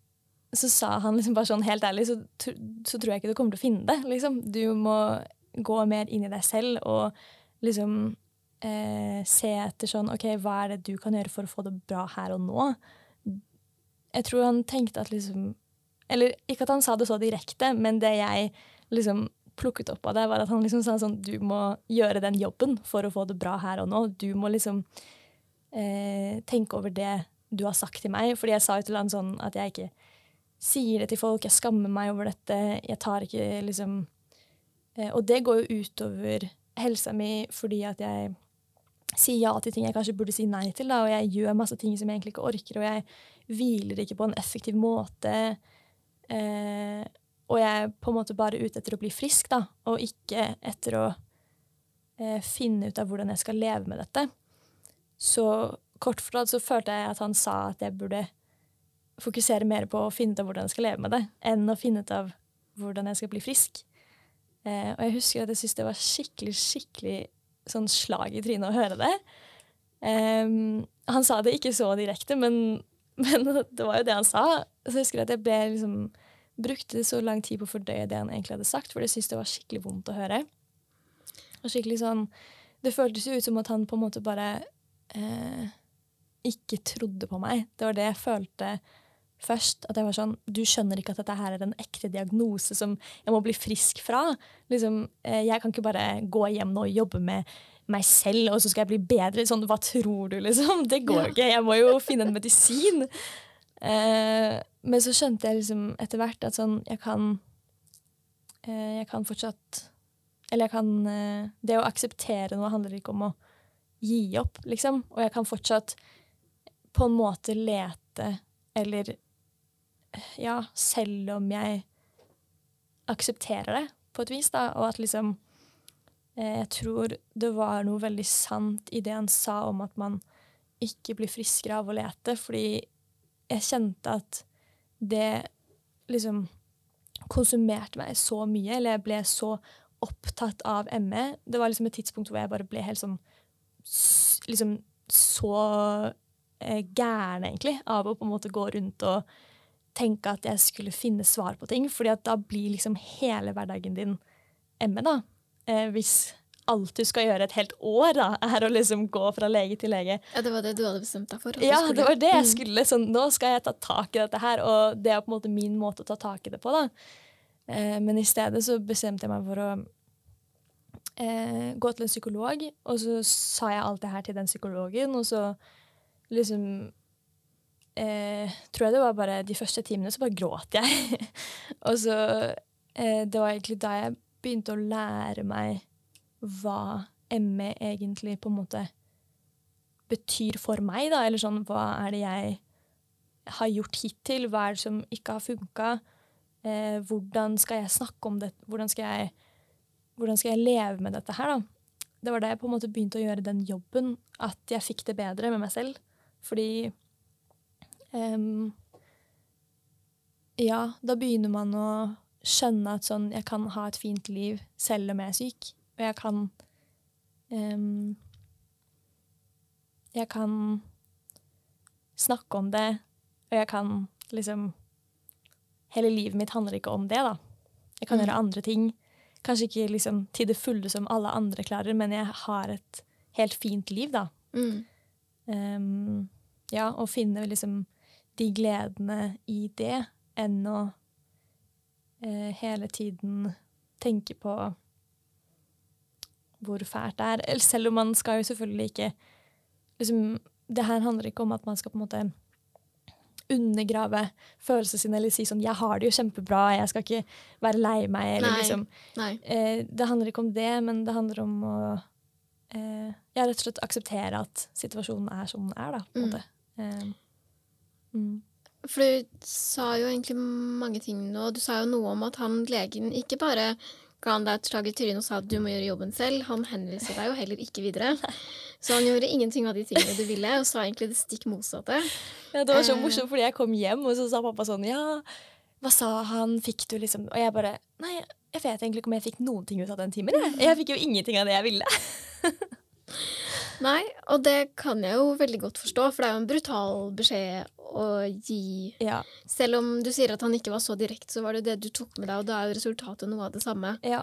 så sa han liksom bare sånn helt ærlig, så, så tror jeg ikke du kommer til å finne det. Liksom. Du må gå mer inn i deg selv og liksom eh, se etter sånn, ok, hva er det du kan gjøre for å få det bra her og nå? Jeg tror han tenkte at liksom, eller ikke at han sa det så direkte, men det jeg liksom plukket opp av det, var at han liksom sa sånn, du må gjøre den jobben for å få det bra her og nå. Du må liksom eh, tenke over det du har sagt til meg, fordi jeg sa jo til han sånn at jeg ikke sier det til folk, jeg skammer meg over dette, jeg tar ikke liksom eh, og det går jo utover helsa mi, fordi at jeg sier ja til ting jeg kanskje burde si nei til, da, og jeg gjør masse ting som jeg egentlig ikke orker, og jeg hviler ikke på en effektiv måte, eh, og jeg er på en måte bare ute etter å bli frisk, da, og ikke etter å eh, finne ut av hvordan jeg skal leve med dette. Så kort fortalt så følte jeg at han sa at jeg burde fokusere mer på å finne ut av hvordan jeg skal leve med det, enn å finne ut av hvordan jeg skal bli frisk. Eh, og jeg husker at jeg syntes det var skikkelig, skikkelig sånn slag i trynet å høre det. Eh, han sa det ikke så direkte, men, men det var jo det han sa. Så jeg husker at jeg ble liksom, brukte så lang tid på å fordøye det han egentlig hadde sagt, for jeg syntes det var skikkelig vondt å høre. Og skikkelig sånn, det føltes jo ut som at han på en måte bare eh, ikke trodde på meg. Det var det jeg følte først, at jeg var sånn, du skjønner ikke at dette her er en ekte diagnose som jeg må bli frisk fra. Liksom, eh, jeg kan ikke bare gå hjem nå og jobbe med meg selv, og så skal jeg bli bedre. Sånn, hva tror du, liksom? Det går ja. ikke. Jeg må jo finne en medisin. Eh, men så skjønte jeg liksom etter hvert at sånn, jeg kan, eh, jeg kan fortsatt, eller jeg kan, eh, det å akseptere noe handler ikke om å gi opp, liksom. Og jeg kan fortsatt på en måte lete, eller ja, selv om jeg aksepterer det på et vis, da, og at liksom eh, jeg tror det var noe veldig sant i det han sa om at man ikke blir friskere av å lete, fordi jeg kjente at det liksom konsumerte meg så mye, eller jeg ble så opptatt av M E. Det var liksom et tidspunkt hvor jeg bare ble helt sånn liksom så eh, gæren egentlig, av å på en måte gå rundt og tenke at jeg skulle finne svar på ting, fordi at da blir liksom hele hverdagen din M E, da. Eh, hvis alt du skal gjøre et helt år, da, er å liksom gå fra lege til lege. Ja, det var det du hadde bestemt deg for. Ja, det var det jeg skulle. Sånn, nå skal jeg ta tak i dette her, og det er på en måte min måte å ta tak i det på, da. Eh, men i stedet så bestemte jeg meg for å eh, gå til en psykolog, og så sa jeg alt det her til den psykologen, og så liksom eh, tror jeg det var bare de første timene så bare gråt jeg. Og så eh, det var egentlig da jeg begynte å lære meg hva M E egentlig på en måte betyr for meg, da, eller sånn, hva er det jeg har gjort hittil, hva er det som ikke har funket, eh, hvordan skal jeg snakke om det, hvordan skal jeg, hvordan skal jeg leve med dette her, da. Det var da jeg på en måte begynte å gjøre den jobben, at jeg fikk det bedre med meg selv, fordi um, ja, da begynner man å skjønne at sånn, jeg kan ha et fint liv selv om jeg er syk, og jeg kan um, jeg kan snakke om det, og jeg kan liksom, hele livet mitt handler ikke om det, da. Jeg kan mm. gjøre andre ting, kanskje ikke liksom til det fulle som alle andre klarer, men jeg har et helt fint liv, da. Mm. Um, ja, og finne liksom de gledene i det, enn å uh, hele tiden tenke på hvor fælt det er. Eller selv om man skal jo selvfølgelig ikke liksom, det her handler ikke om at man skal på en måte undergrave følelsene sine, eller si sånn, jeg har det jo kjempebra, jeg skal ikke være lei meg, eller Nei. liksom. Nei. Eh, det handler ikke om det, men det handler om å eh, ja, rett og slett akseptere at situasjonen er som den er, da, på en Mm. måte. Eh, mm. For du sa jo egentlig mange ting nå. Du sa jo noe om at han, legen, ikke bare ga han deg et slag i trynet og sa at du må gjøre jobben selv. Han henviste deg jo heller ikke videre. Så han gjorde ingenting av de tingene du ville, og sa egentlig det stikk motsatte. Ja, det var så Eh. morsomt, fordi jeg kom hjem, og så sa pappa sånn, ja, hva sa han, fikk du liksom, og jeg bare, nei, jeg vet egentlig ikke om jeg fikk noen ting ut av den timen, jeg. Jeg fikk jo ingenting av det jeg ville. Nei, og det kan jeg jo veldig godt forstå, for det er jo en brutal beskjed å gi. Ja. Selv om du sier at han ikke var så direkte, så var det det du tok med deg, og da er jo resultatet noe av det samme. Ja.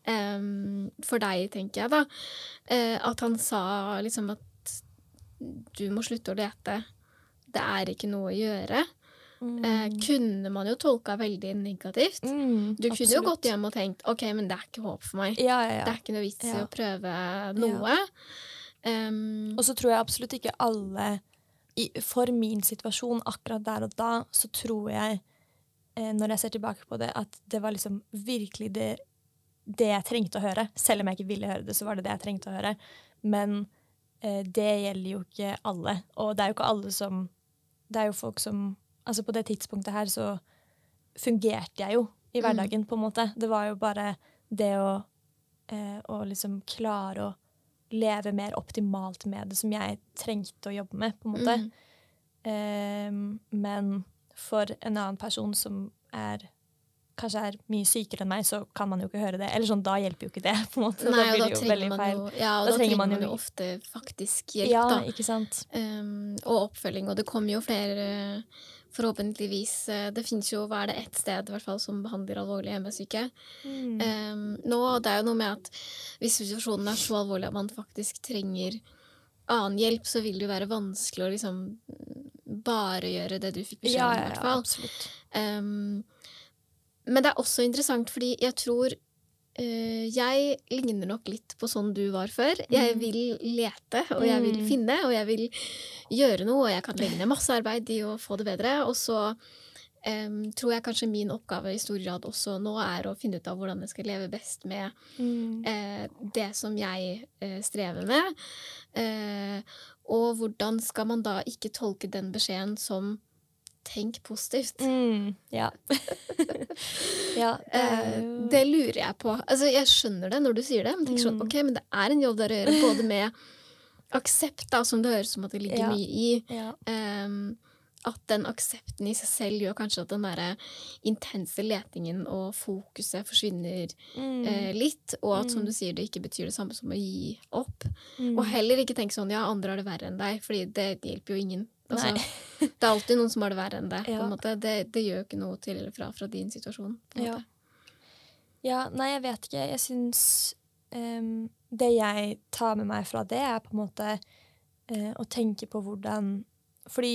Um, for deg, tenker jeg da. Uh, at han sa liksom at du må slutte å lete. Det er ikke noe å gjøre. Mm. Uh, kunne man jo tolka veldig negativt. Mm, du kunne absolutt. jo gått hjem og tenkt, ok, men det er ikke håp for meg. Ja, ja, ja. Det er ikke noe vits i ja. å prøve noe. Ja. Um, og så tror jeg absolutt ikke alle, i, for min situasjon akkurat der og da, så tror jeg, eh, når jeg ser tilbake på det, at det var liksom virkelig det det jeg trengte å høre. Selv om jeg ikke ville høre det, så var det det jeg trengte å høre. Men eh, det gjelder jo ikke alle. Og det er jo ikke alle som det er jo folk som altså på det tidspunktet her så fungerte jeg jo i hverdagen, mm. på en måte. Det var jo bare det å, eh, å liksom klare å leve mer optimalt med det som jeg trengte å jobbe med, på en måte. Mm. Eh, men for en annen person som er kanskje er mye sykere enn meg, så kan man jo ikke høre det. Eller sånn, da hjelper jo ikke det, på en måte. Nei, da blir da det jo veldig feil. Jo, ja, og da, da trenger man jo, man jo ofte faktisk hjelp, ja, da. Ikke sant? Um, og oppfølging, og det kommer jo flere, forhåpentligvis. Det finnes jo, hva er det, ett sted, i hvert fall, som behandler alvorlig M S-syke. Mm. Um, nå, det er jo noe med at hvis situasjonen er så alvorlig at man faktisk trenger annen hjelp, så vil det jo være vanskelig å liksom bare gjøre det du fikk beskjed om, ja, i hvert fall. Ja, absolutt. Um, Men det er også interessant, fordi jeg tror uh, jeg ligner nok litt på sånn du var før. Jeg vil lete, og jeg vil finne, og jeg vil gjøre noe, og jeg kan legge ned masse arbeid i å få det bedre. Og så um, tror jeg kanskje min oppgave i stor grad også nå er å finne ut av hvordan jeg skal leve best med mm. uh, det som jeg uh, strever med. Uh, og hvordan skal man da ikke tolke den beskjeden som tenk positivt. Mm, ja. ja det, eh, det lurer jeg på. Altså, jeg skjønner det når du sier det, men tenker sånn, ok, men det er en jobb der å gjøre, både med aksept, da, som det høres som at det ligger ja. mye i. Ja. Um, at den aksepten i seg selv gjør kanskje at den der intense letingen og fokuset forsvinner mm. eh, litt, og at, mm. som du sier, det ikke betyr det samme som å gi opp. Mm. Og heller ikke tenke sånn, ja, andre har det verre enn deg, fordi det hjelper jo ingen. Altså, det er alltid noen som har det verre enn det. Ja. På en måte. Det, det gjør jo ikke noe til eller fra fra din situasjon. På en ja. måte. ja, nei, jeg vet ikke. Jeg syns um, det jeg tar med meg fra det, er på en måte uh, å tenke på hvordan fordi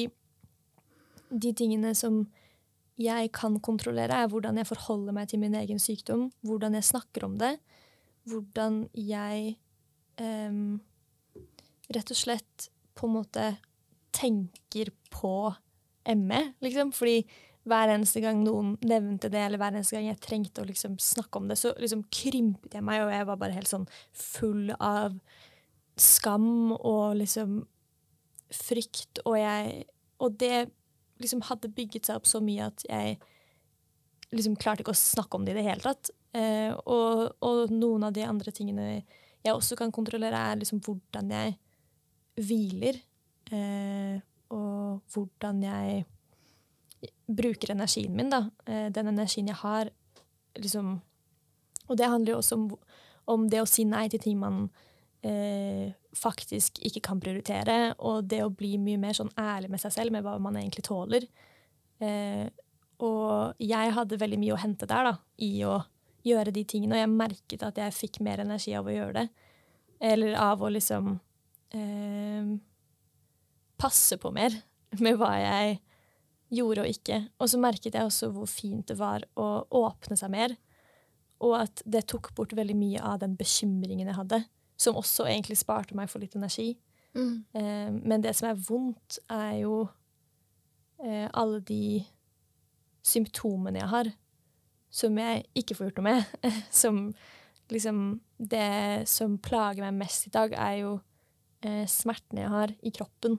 de tingene som jeg kan kontrollere, er hvordan jeg forholder meg til min egen sykdom, hvordan jeg snakker om det, hvordan jeg um, rett og slett på en måte tenker på M E, liksom, fordi hver eneste gang noen nevnte det, eller hver eneste gang jeg trengte å liksom snakke om det, så liksom krympet jeg meg, og jeg var bare helt sånn full av skam og liksom frykt, og jeg, og det liksom hadde bygget seg opp så mye at jeg liksom klarte ikke å snakke om det i det hele tatt, eh, og, og noen av de andre tingene jeg også kan kontrollere er liksom hvordan jeg hviler, Eh, og hvordan jeg bruker energien min, da. Eh, den energien jeg har, liksom. Og det handler jo også om, om det å si nei til ting man eh, faktisk ikke kan prioritere, og det å bli mye mer sånn ærlig med seg selv, med hva man egentlig tåler. Eh, og jeg hadde veldig mye å hente der, da, i å gjøre de tingene, og jeg merket at jeg fikk mer energi av å gjøre det. Eller av å liksom eh, passe på mer med hva jeg gjorde og ikke. Og så merket jeg også hvor fint det var å åpne seg mer, og at det tok bort veldig mye av den bekymringen jeg hadde, som også egentlig sparte meg for litt energi. Mm. Eh, men det som er vondt, er jo eh, alle de symptomene jeg har, som jeg ikke får gjort noe med. som liksom det som plager meg mest i dag, er jo eh, smertene jeg har i kroppen.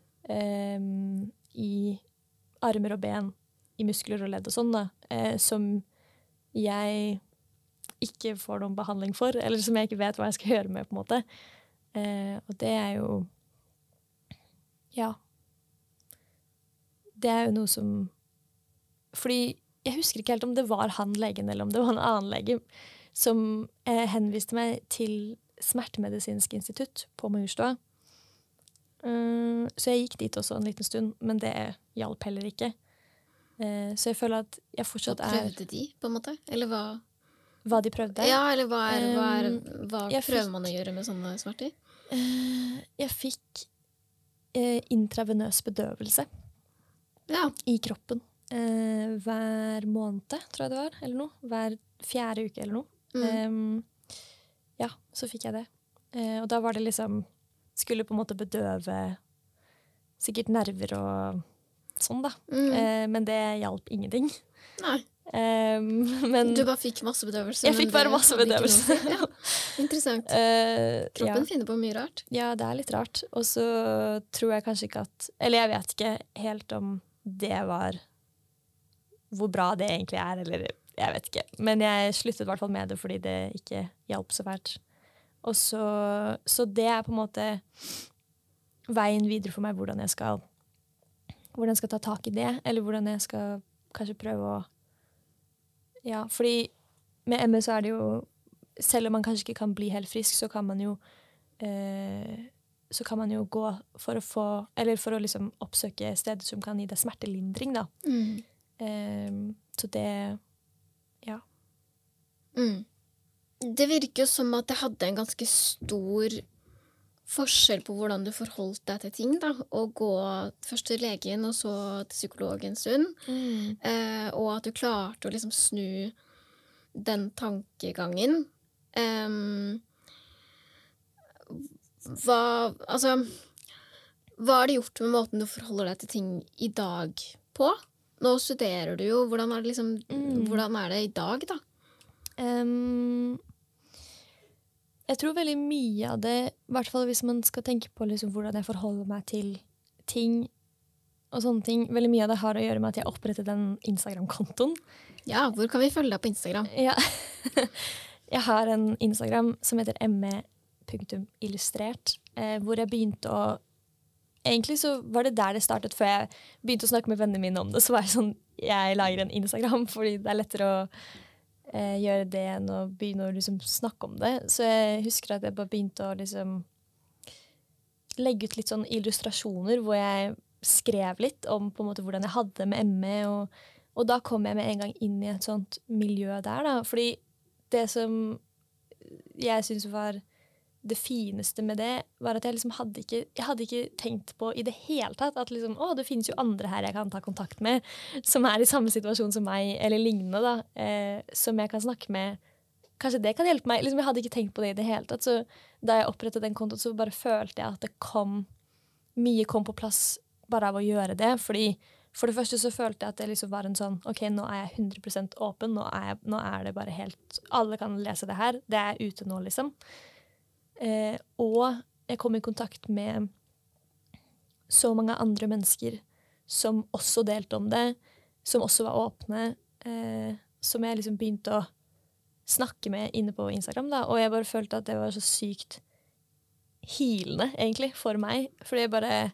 Um, i armer og ben, i muskler og ledd og sånn, da, eh, som jeg ikke får noen behandling for, eller som jeg ikke vet hva jeg skal gjøre med, på en måte. Eh, og det er jo ja det er jo noe som fordi jeg husker ikke helt om det var han legen eller om det var en annen lege som eh, henviste meg til Smertemedisinsk institutt på Majorstua. Uh, så jeg gikk dit også en liten stund, men det hjalp heller ikke. Uh, så jeg føler at jeg fortsatt er... Hva prøvde de, på en måte? Eller hva? Hva de prøvde? Ja, eller hva, er, hva, er, hva um, prøver fikk, man å gjøre med sånne smerter? Uh, jeg fikk uh, intravenøs bedøvelse ja. I kroppen. Uh, hver måned, tror jeg det var, eller noe. Hver fjerde uke eller noe. Mm. Um, ja, så fikk jeg det. Uh, og da var det liksom, skulle på en måte bedøve sikkert nerver og sånn da. Mm. Uh, men det hjalp ingenting. Nei. Um, men, du bare fikk masse bedøvelse. Jeg fikk bare masse bedøvelse. Ja, interessant. Uh, Kroppen ja. finner på mye rart. Ja, det er litt rart. Og så tror jeg kanskje ikke at, eller jeg vet ikke helt om det var hvor bra det egentlig er, eller jeg vet ikke. Men jeg sluttet I hvert fall med det, fordi det ikke hjalp så fælt. Og så, så det er på en måte veien videre for meg, hvordan jeg skal, hvordan jeg skal ta tak I det, eller hvordan jeg skal kanskje prøve å, ja, fordi med M E så er det jo, selv om man kanskje ikke kan bli helt frisk, så kan man jo, eh, så kan man jo gå for å få, eller for å liksom oppsøke steder som kan gi deg smertelindring da. Mm. Um, så det ja mm. Det virker jo som at det hadde en ganske stor forskjell på hvordan du forholdt deg til ting da, å gå først til legen og så til psykolog en stund mm. eh, og at du klarte å liksom snu den tankegangen um, hva altså hva har det gjort med måten du forholder deg til ting I dag på? Nå studerer du jo. Hvordan er det, liksom, mm. hvordan er det I dag, da? Um, jeg tror veldig mye av det, I hvert fall hvis man skal tenke på liksom, hvordan jeg forholder meg til ting og sånne ting, veldig mye av det har å gjøre med at jeg opprettet den Instagram-kontoen. Ja, hvor kan vi følge deg på Instagram? Ja. Jeg har en Instagram som heter me punktum illustrert, eh, hvor jeg begynte å Egentlig så var det der det startet, før jeg begynte å snakke med vennene mine om det, så var jeg sånn, jeg lager en Instagram, fordi det er lettere å eh, gjøre det enn å begynne å liksom, snakke om det. Så jeg husker at jeg bare begynte å liksom, legge ut litt sånn illustrasjoner, hvor jeg skrev litt om på en måte hvordan jeg hadde med M E, og, og da kom jeg med en gang inn I et sånt miljø der, da. Fordi det som jeg synes var det fineste med det var at jeg liksom hadde ikke, jeg hadde ikke tenkt på I det hele tatt at liksom, å, det finnes jo andre her jeg kan ta kontakt med, som er I samme situasjon som meg, eller lignende da, eh, som jeg kan snakke med. Kanskje det kan hjelpe meg. Liksom, jeg hadde ikke tenkt på det I det hele tatt, så da jeg opprettet den kontoen, så bare følte jeg at det kom, mye kom på plass bare av å gjøre det, fordi for det første så følte jeg at det liksom var en sånn, ok, nå er jeg hundre prosent åpen, nå er, jeg, nå er det bare helt, alle kan lese det her, det er ute nå liksom. Eh, og jeg kom I kontakt med så mange andre mennesker som også delte om det, som også var åpne, eh, som jeg liksom begynte å snakke med inne på Instagram da, og jeg bare følte at det var så sykt healende egentlig for meg, fordi jeg bare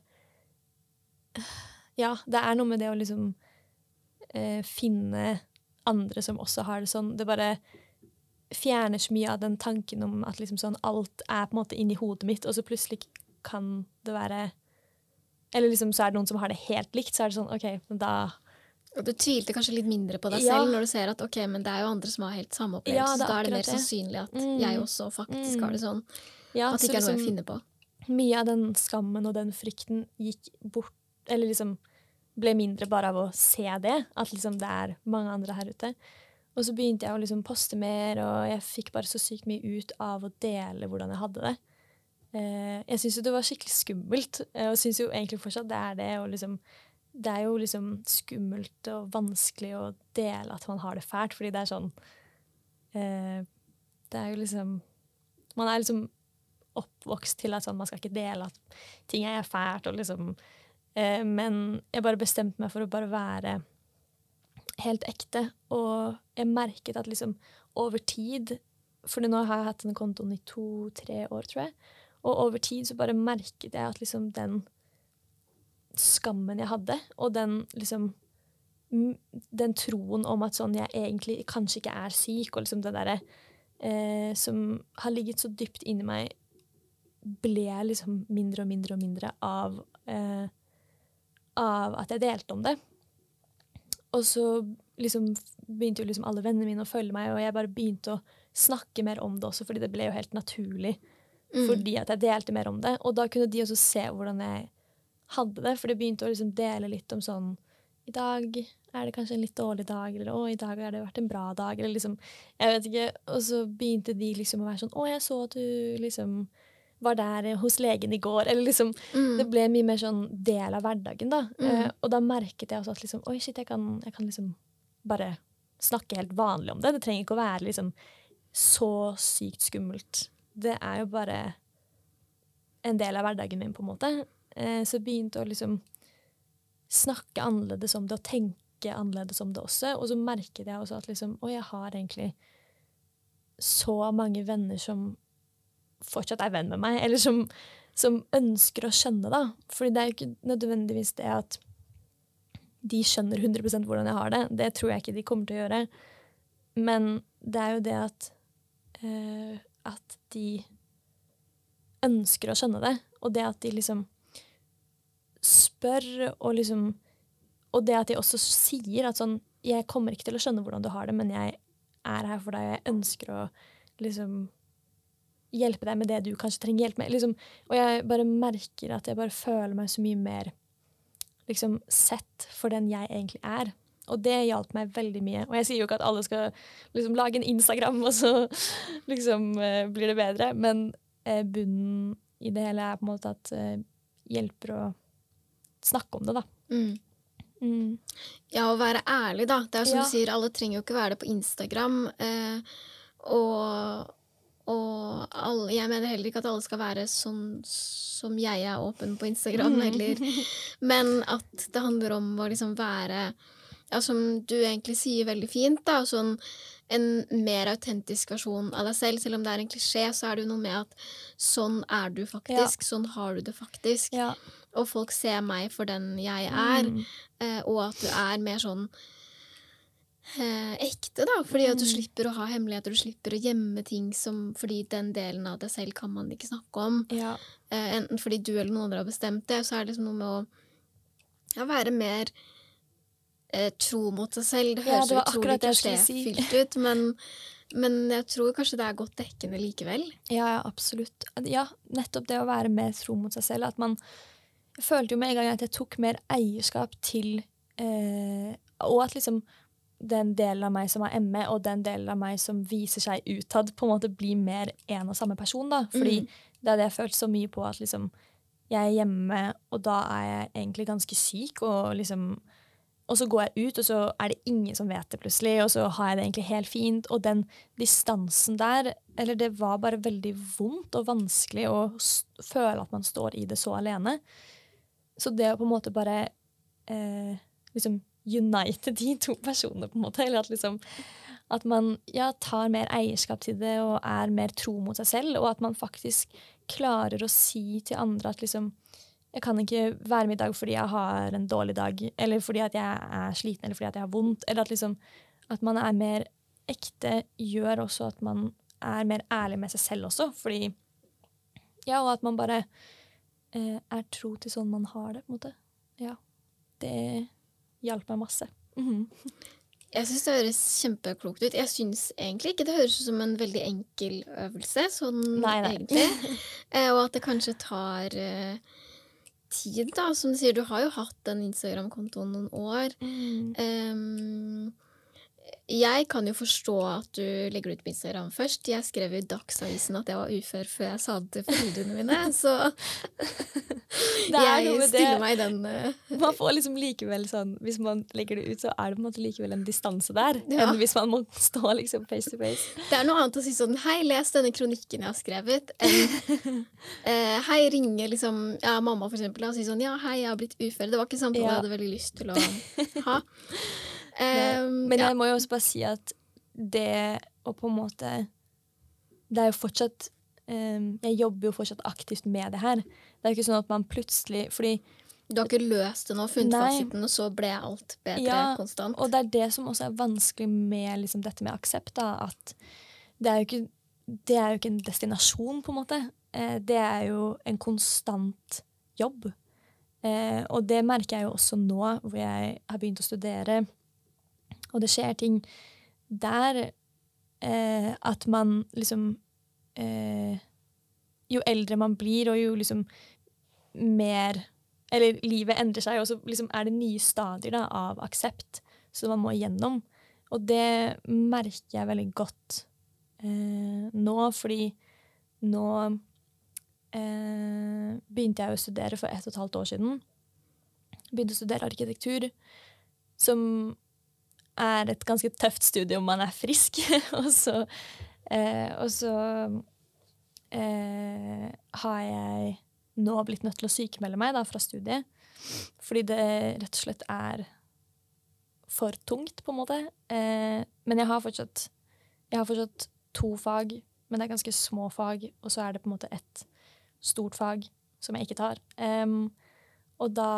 ja, det er noe med det å liksom eh, finne andre som også har det sånn, det bare fjerner så mye av den tanken om at liksom sånn, alt er på en måte inni hodet mitt, og så plutselig kan det være eller liksom så er det noen som har det helt likt, så er det sånn, ok, men da og du tvilte kanskje litt mindre på deg ja. Selv når du ser at ok, men det er jo andre som har helt samme opplevelse, ja, så da er det mer det. Sannsynlig at mm. jeg også faktisk mm. har det sånn ja, at det ikke er noe liksom, jeg finner på. Mye av den skammen og den frykten gikk bort, eller liksom ble mindre bare av å se det, at liksom det er mange andre her ute. Og så begynte jeg å liksom poste mer, og jeg fikk bare så sykt mye ut av å dele hvordan jeg hadde det. Eh, jeg synes jo det var skikkelig skummelt, og jeg synes jo egentlig fortsatt det er det, og liksom, det er jo liksom skummelt og vanskelig å dele at man har det fælt, fordi det er sånn, eh, det er jo liksom, man er liksom oppvokst til at sånn, man skal ikke dele at ting er fælt, og liksom, eh, men jeg bare bestemte meg for å bare være helt ekte, og jeg merket at liksom over tid, for nå har jeg hatt denne kontoen I to-tre år, tror jeg, og over tid så bare merket jeg at liksom den skammen jeg hadde, og den liksom den troen om at sånn jeg egentlig kanskje ikke er syk, og liksom det der eh, som har ligget så dypt inni meg ble jeg liksom mindre og mindre og mindre av, eh, av at jeg delte om det. Og så liksom begynte jo liksom alle vennene mine å følge meg, og jeg bare begynte å snakke mer om det også, fordi det ble jo helt naturlig, mm. fordi at jeg delte mer om det. Og da kunne de også se hvordan jeg hadde det, for det begynte å liksom dele litt om sånn, i dag er det kanskje en litt dårlig dag, eller å, i dag har det vært en bra dag, eller liksom, jeg vet ikke. Og så begynte de liksom å være sånn, å, jeg så at du liksom var der hos legen i går, eller liksom, mm. det ble mye mer sånn del av hverdagen da. Mm. Uh, og da merket jeg også at liksom, oi shit, jeg kan, jeg kan liksom bare snakke helt vanlig om det. Det trenger ikke å være liksom så sykt skummelt. Det er jo bare en del av hverdagen min på en måte. Uh, så begynte å liksom snakke annerledes om det, og tenke annerledes om det også. Og så merket jeg også at liksom, å, jeg har egentlig så mange venner som fortsatt er venn med meg, eller som, som ønsker å skjønne da. Fordi det er jo ikke nødvendigvis det at de skjønner hundre prosent hvordan jeg har det. Det tror jeg ikke de kommer til å gjøre. Men det er jo det at uh, at de ønsker å skjønne det, og det at de liksom spør, og liksom, og det at de også sier at sånn, jeg kommer ikke til å skjønne hvordan du har det, men jeg er her for deg, og jeg ønsker å liksom hjelpe deg med det du kanskje trenger hjelp med, liksom. Og jeg bare merker at jeg bare føler meg så mye mer liksom sett for den jeg egentlig er. Og det hjalp meg veldig mye. Og jeg sier jo ikke at alle skal liksom lage en Instagram, og så liksom eh, blir det bedre, men eh, bunnen i det hele er på en måte at eh, hjelper å snakke om det da. Mm. Mm. Ja, å være ærlig da. Det er som Ja. du sier, alle trenger jo ikke være det på Instagram, eh, og Og alle, jeg mener heller ikke at alle skal være sånn som jeg er åpen på Instagram, heller. Men at det handler om å liksom være, ja, som du egentlig sier veldig fint, da, sånn en mer autentisk versjon av deg selv. Selv om det er en klisjé, så er det jo noe med at sånn er du faktisk, Ja. sånn har du det faktisk. Ja. Og folk ser meg for den jeg er, Mm. eh, og at du er mer sånn Eh, ekte da, fordi at du Mm. slipper å ha hemmeligheter, du slipper å gjemme ting som, fordi den delen av deg selv kan man ikke snakke om, Ja. eh, enten fordi du eller noen andre har bestemt det, så er det liksom noe med å ja, være mer eh, tro mot seg selv. Det Ja, høres det var utrolig akkurat det jeg skulle klisjéfylt ut, men, men jeg tror kanskje det er godt dekkende likevel. Ja, ja, absolutt. Ja, nettopp det å være mer tro mot seg selv. At man, jeg følte jo med en gang at jeg tok mer eierskap til, eh, og at liksom den delen av meg som har M E, og den delen av meg som viser seg utad, på en måte blir mer en og samme person da. Fordi Mm. det er det jeg følte så mye på, at liksom, jeg er hjemme, og da er jeg egentlig ganske syk, og liksom, og så går jeg ut, og så er det ingen som vet det plutselig, og så har jeg det egentlig helt fint, og den distansen der, eller det var bare veldig vondt og vanskelig å s- føle at man står i det så alene. Så det å på en måte bare eh, liksom unite de to personene på en måte, eller at liksom at man ja, tar mer eierskap til det og er mer tro mot seg selv, og at man faktisk klarer å si til andre at liksom jeg kan ikke være med i dag fordi jeg har en dårlig dag, eller fordi at jeg er sliten, eller fordi at jeg har vondt, eller at liksom at man er mer ekte gjør også at man er mer ærlig med seg selv også, fordi ja, og at man bare eh, er tro til sånn man har det, på en måte. Ja, det hjalp meg masse. Mhm. Jeg synes det høres kjempeklokt ut. Jeg synes egentlig ikke det høres ut som en veldig enkel øvelse, sånn Nei, nei. egentlig. Eh, og at det kanskje tar eh, tid, da. Som du sier, du har jo hatt den Instagram-kontoen noen år. Mm. Ehm, jeg kan jo forstå at du legger det ut på Instagram først. Jeg skrev i Dagsavisen at jeg var ufør før jeg sa det til foreldrene mine, så Det er noe jeg med stiller det. meg i den eh, Man får liksom likevel sånn, hvis man legger det ut, så er det på en måte likevel en distanse der, Ja. enn hvis man må stå liksom face to face. Det er noe annet å si sånn, hei, les denne kronikken jeg har skrevet, enn eh, hei, ringe liksom, ja, mamma for eksempel, og si sånn, ja, hei, jeg har blitt ufør. Det var ikke samtale Ja. jeg hadde veldig lyst til å ha. Um, Men ja. jeg må jo også bare si at det å på en måte, det er jo fortsatt, um, jeg jobber jo fortsatt aktivt med det her. Det er jo ikke sånn at man plutselig, fordi Du har ikke løst det nå, funnet Nei. fasiten, og så ble alt bedre Ja, konstant. og det er det som også er vanskelig med liksom, dette med aksept, da, at det er jo ikke, det er jo ikke en destinasjon, på en måte. eh, det er jo en konstant jobb. Eh, og det merker jeg jo også nå, hvor jeg har begynt å studere, og det skjer ting der, eh, at man liksom eh, jo eldre man blir, og jo liksom mer, eller livet endrer seg, og så liksom er det nye stadier da, av aksept som man må igjennom. Og det merker jeg veldig godt eh, nå, fordi nå eh, begynte jeg å studere for ett og et halvt år siden. Begynte å studere arkitektur, som er et ganske tøft studie om man er frisk. og så, eh, og så eh, har jeg nå blitt nødt til å sykemelde meg da, fra studiet, fordi det rett og slett er for tungt, på en måte. Eh, men jeg har fortsatt jeg har fortsatt to fag, men det er ganske små fag, og så er det på en måte et stort fag som jeg ikke tar. Um, og da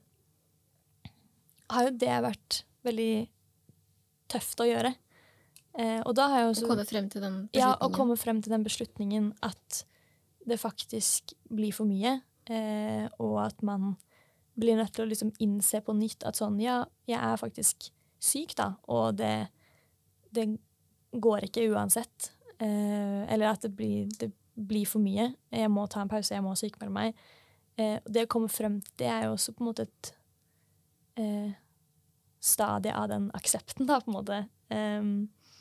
har jo det vært veldig tøft å gjøre. Eh, og da har jeg også... Å komme frem til den beslutningen. Ja, å komme frem til den beslutningen at det faktisk blir for mye, eh, og at man blir nødt til å liksom innse på nytt at sånn, ja, jeg er faktisk syk da, og det, det går ikke uansett. Eh, eller at det blir, det blir for mye. Jeg må ta en pause, jeg må sykemelde meg. Eh, det å komme frem til det er jo også på en måte et eh, stadie av den aksepten da, på en måte. Um,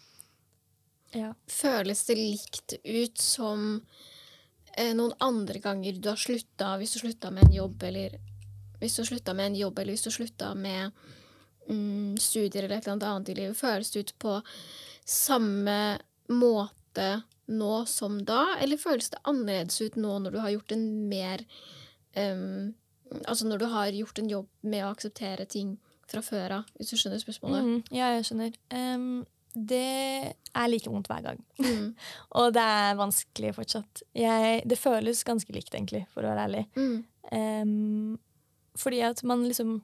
ja. Føles det likt ut som eh, noen andre ganger du har sluttet, hvis du sluttet med en jobb, eller hvis du sluttet med en jobb, eller hvis du sluttet med mm, studier eller et eller annet i livet, føles det ut på samme måte nå som da, eller føles det annerledes ut nå når du har gjort en mer, um, altså når du har gjort en jobb med å akseptere ting fra før av, hvis du skjønner spørsmålet? Mm, ja, jeg skjønner. Um, det er like vondt hver gang. Mm. Og det er vanskelig fortsatt. Jeg, det føles ganske likt, egentlig, for å være ærlig. Mm. Um, fordi at man liksom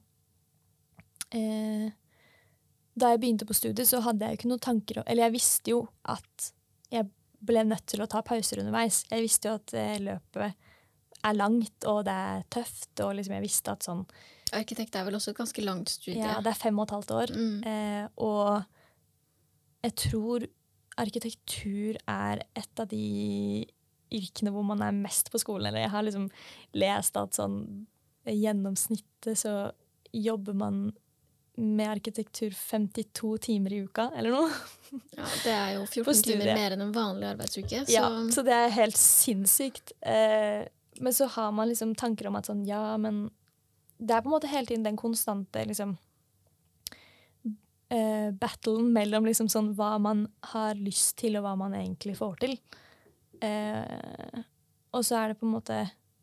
eh, da jeg begynte på studiet, så hadde jeg jo ikke noen tanker, eller jeg visste jo at jeg ble nødt til å ta pauser underveis. Jeg visste jo at eh, løpet er langt, og det er tøft, og liksom jeg visste at sånn... Arkitekt er vel også et ganske langt studie. Ja, det er fem og et halvt år. Mm. Eh, og jeg tror arkitektur er et av de yrkene hvor man er mest på skolen. Eller jeg har liksom lest at sånn gjennomsnittet så jobber man med arkitektur femtito timer i uka, eller noe. Ja, det er jo fjorten timer mer enn en vanlig arbeidsuke. Så... Ja, så det er helt sinnssykt. Eh, men så har man liksom tanker om at sånn, ja, men det er på en måte hele tiden den konstante liksom Uh, battlen mellom liksom sånn hva man har lyst til og hva man egentlig får til. Uh, og så er det på en måte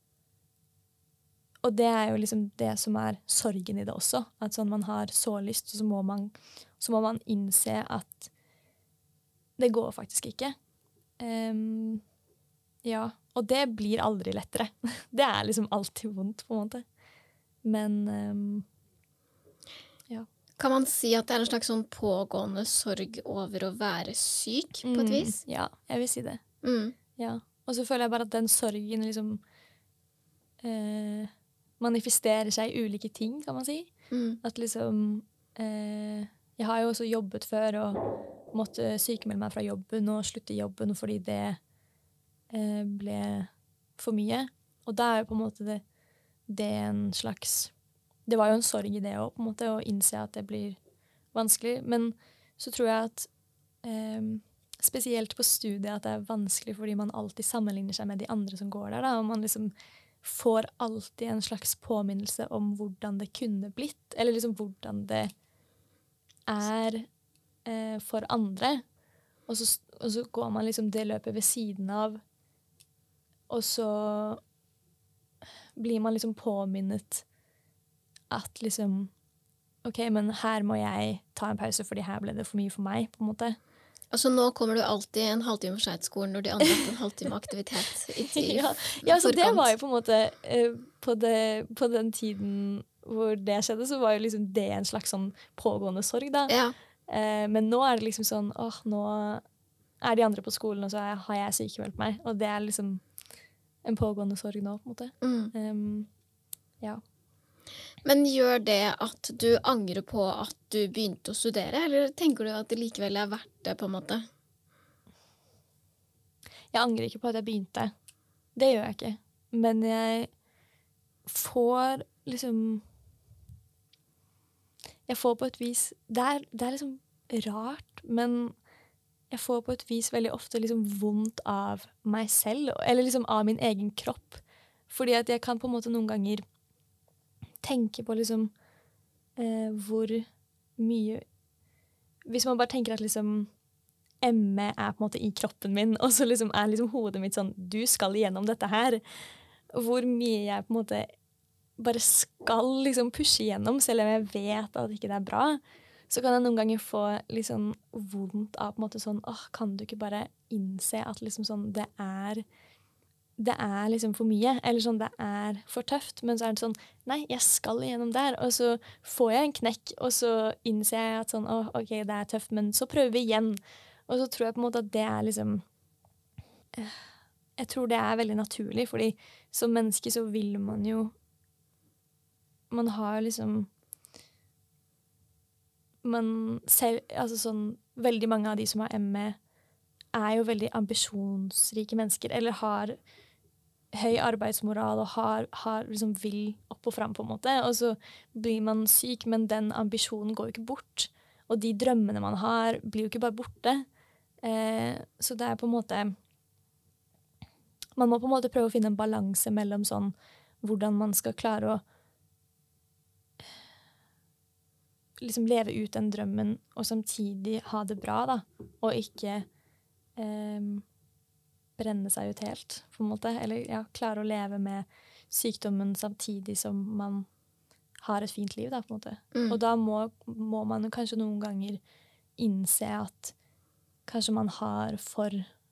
og det er jo liksom det som er sorgen i det også. At sånn man har så lyst, og så må man, så må man innse at det går faktisk ikke. Um, ja, og det blir aldri lettere. Det er liksom alltid vondt, på en måte. Men um, ja. Kan man si at det er en slags sånn pågående sorg over å være syk, på et vis? Mm, ja, jeg vil si det. Mm. Ja. Og så føler jeg bare at den sorgen liksom eh, manifesterer seg i ulike ting, kan man si. Mm. At liksom eh, jeg har jo også jobbet før og måtte sykemelde meg fra jobben og slutte jobben fordi det eh, ble for mye. Og da er jo på en måte det, det en slags Det var jo en sorg i det også, på en måte, å innse at det blir vanskelig. Men så tror jeg at eh, spesielt på studiet at det er vanskelig fordi man alltid sammenligner seg med de andre som går der. Da, og man liksom får alltid en slags påminnelse om hvordan det kunne blitt. Eller liksom hvordan det er eh, for andre. Og så, og så går man liksom det løpet ved siden av. Og så blir man liksom påminnet at liksom, ok, men her må jeg ta en pause, fordi her ble det for mye for meg, på en måte. Altså nå kommer du alltid en halvtime for sent til skolen, når de andre har en halvtime aktivitet i, i ja, ja, så forkant. det var jo på en måte, eh, på, det, på den tiden hvor det skjedde, så var jo liksom det en slags sånn pågående sorg, da. Ja. Eh, men nå er det liksom sånn, åh, nå er de andre på skolen, og så er, har jeg sykemeldt meg, og det er liksom, en pågående sorg nå, på en måte. Mm. Um, ja. Men gjør det at du angrer på at du begynte å studere, eller tenker du at det likevel er verdt det, på en måte? Jeg angrer ikke på at jeg begynte. Det gjør jeg ikke. Men jeg får liksom Jeg får på et vis Det er, det er liksom rart, men jeg får på et vis veldig ofte liksom vondt av meg selv, eller liksom av min egen kropp. Fordi at jeg kan på en måte noen ganger tenke på liksom eh, hvor mye Hvis man bare tenker at liksom M E er på en måte i kroppen min, og så liksom er liksom hodet mitt sånn du skal igjennom dette her. Hvor mye jeg på en måte bare skal liksom pushe igjennom, selv om jeg vet at ikke det er bra. Så kan jeg noen ganger få litt sånn vondt av på en måte sånn åh, kan du ikke bare innse at liksom sånn det er det er liksom for mye, eller sånn det er for tøft, men så er det sånn nei, jeg skal igjennom der, og så får jeg en knekk, og så innser jeg at sånn åh, ok, det er tøft, men så prøver vi igjen. Og så tror jeg på en måte at det er liksom jeg tror det er veldig naturlig, fordi som menneske så vil man jo man har liksom man selv, altså sånn, veldig mange av de som har M E er jo veldig ambisjonsrike mennesker, eller har høy arbeidsmoral og har, har liksom vil opp og frem på en måte, og så blir man syk, men den ambisjonen går jo ikke bort, og de drømmene man har blir jo ikke bare borte. Eh, så det er på en måte man må på en måte prøve å finne en balanse mellom sånn, hvordan man skal klare å liksom leve ut den drømmen og samtidig ha det bra, da. Og ikke eh, brenne seg ut helt, på en måte. Eller ja, klare å leve med sykdommen samtidig som man har et fint liv, da, på en måte. Mm. Og da må, må man kanskje noen ganger innse at kanskje man har for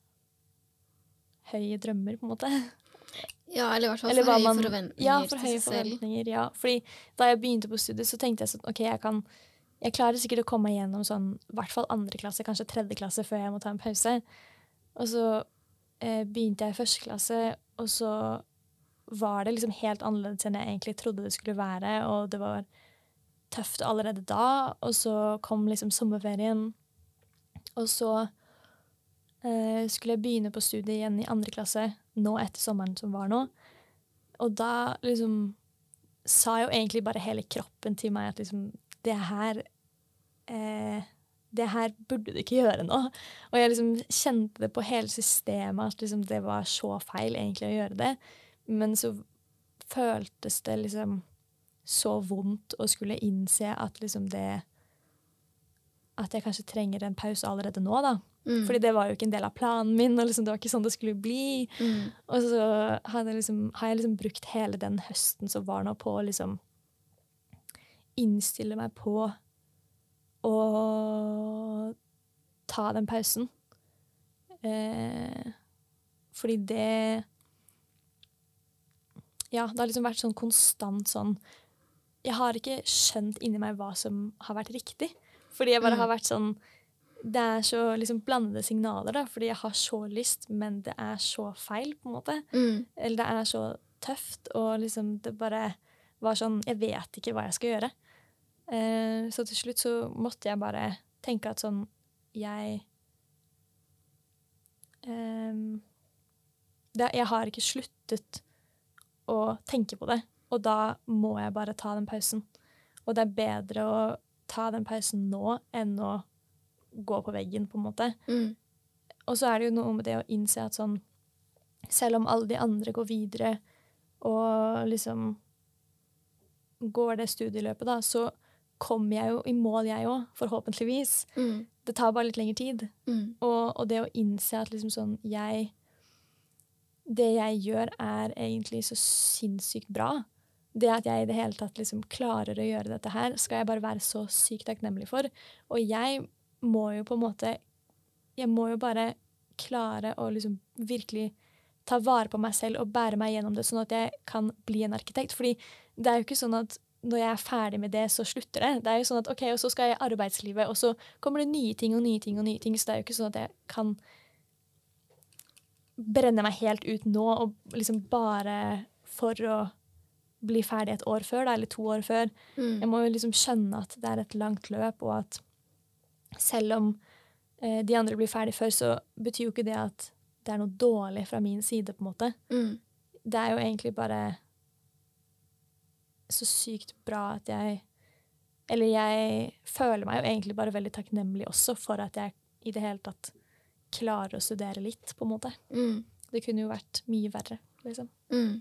høye drømmer, på en måte. Ja, eller i hvert fall for høye man, forventninger ja, for til høye seg selv. Forventninger, ja. Fordi da jeg begynte på studiet, så tenkte jeg sånn, ok, jeg kan, jeg klarer sikkert å komme igjennom sånn, i hvert fall andre klasse, kanskje tredje klasse, før jeg må ta en pause. Og så eh, begynte jeg i første klasse, og så var det liksom helt annerledes enn jeg egentlig trodde det skulle være, og det var tøft allerede da, og så kom liksom sommerferien, og så eh, skulle jeg begynne på studiet igjen i andre klasse, nå etter sommeren som var nå. Og da liksom sa jo egentlig bare hele kroppen til meg at liksom, det her eh, det her burde du ikke gjøre nå. Og jeg liksom kjente det på hele systemet at liksom, det var så feil egentlig å gjøre det. Men så føltes det liksom så vondt å skulle innse at liksom det at jeg kanskje trenger en pause allerede nå, da. Mm. Fordi det var jo ikke en del av planen min, og liksom, det var ikke sånn det skulle bli. Mm. Og så har jeg, liksom, har jeg liksom brukt hele den høsten som var nå på å liksom innstille meg på å ta den pausen. Eh, fordi det ja, det har liksom vært sånn konstant sånn jeg har ikke skjønt inni meg hva som har vært riktig. Fordi jeg bare mm. har vært sånn det er så liksom blandede signaler, da, fordi jeg har så lyst, men det er så feil, på en måte. Mm. Eller det er så tøft, og liksom det bare var sånn jeg vet ikke hva jeg skal gjøre. Eh, så til slutt så måtte jeg bare tenke at sånn jeg eh, det, jeg har ikke sluttet å tenke på det, og da må jeg bare ta den pausen. Og det er bedre å ta den pausen nå enn å gå på veggen, på en måte. Mm. Og så er det jo noe med det å innse at sånn selv om alle de andre går videre og liksom går det studieløpet, da, så kommer jeg jo i mål, jeg òg, forhåpentligvis. Mm. Det tar bare litt lengre tid. Mm. Og, og det å innse at liksom sånn jeg det jeg gjør er egentlig så sinnssykt bra. Det at jeg i det hele tatt liksom klarer å gjøre dette her, skal jeg bare være så sykt takknemlig for. Og jeg må jo på en måte jeg må jo bare klare å liksom virkelig ta vare på meg selv og bære meg gjennom det, sånn at jeg kan bli en arkitekt. Fordi det er jo ikke sånn at når jeg er ferdig med det, så slutter det. Det er jo sånn at ok, og så skal jeg i arbeidslivet, og så kommer det nye ting og nye ting og nye ting, så det er jo ikke sånn at jeg kan brenne meg helt ut nå, og liksom bare for å bli ferdig et år før, da, eller to år før. Mm. Jeg må jo liksom skjønne at det er et langt løp, og at selv om eh, de andre blir ferdig før, så betyr jo ikke det at det er noe dårlig fra min side, på en måte. Mm. Det er jo egentlig bare så sykt bra at jeg Eller jeg føler meg jo egentlig bare veldig takknemlig også for at jeg i det hele tatt klarer å studere litt, på en måte. Mm. Det kunne jo vært mye verre, liksom. Mm.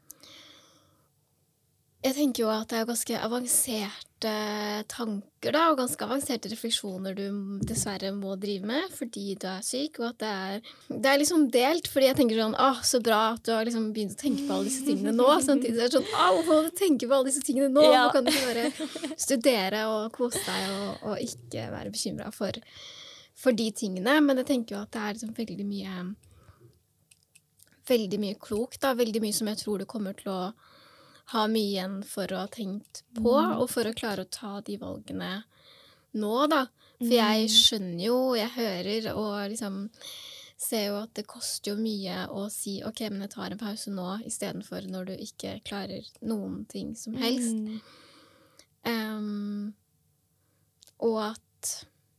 Jeg tenker jo at det er ganske avanserte tanker, da, og ganske avanserte refleksjoner du dessverre må drive med fordi du er syk, og at det er, det er liksom delt, fordi jeg tenker sånn, åh, så bra at du har liksom begynt å tenke på alle disse tingene nå, samtidig er det sånn, åh, hvorfor må du tenke på alle disse tingene nå? Ja. Hvorfor kan du ikke bare studere og kose deg og, og ikke være bekymret for, for de tingene? Men jeg tenker jo at det er liksom veldig mye, veldig mye klokt, da, veldig mye som jeg tror du kommer til å ha mye igjen for å ha tenkt på, Mm. og for å klare å ta de valgene nå, da. For jeg skjønner jo, jeg hører, og liksom ser jo at det koster jo mye å si, ok, men jeg tar en pause nå, i stedet for når du ikke klarer noen ting som helst. Mm. Um, og at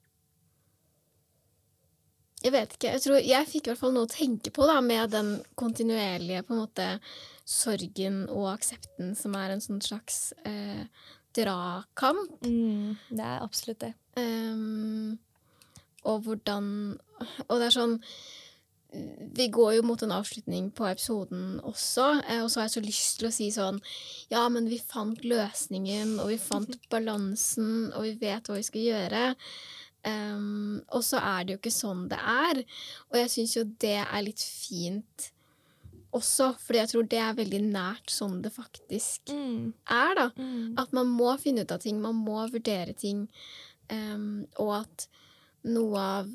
jeg vet ikke, jeg tror jeg fikk i hvert fall noe å tenke på da, med den kontinuerlige på en måte sorgen og aksepten som er en sånn slags eh, dragkamp. Mm. Det er absolutt det. Um, og hvordan, og det er sånn, vi går jo mot en avslutning på episoden også, eh, og så har jeg så lyst til å si sånn, ja, men vi fant løsningen, og vi fant balansen, og vi vet hva vi skal gjøre. Um, og så er det jo ikke sånn det er, og jeg synes jo det er litt fint også, fordi jeg tror det er veldig nært sånn det faktisk Mm. er da, Mm. at man må finne ut av ting, man må vurdere ting, um, og at noe av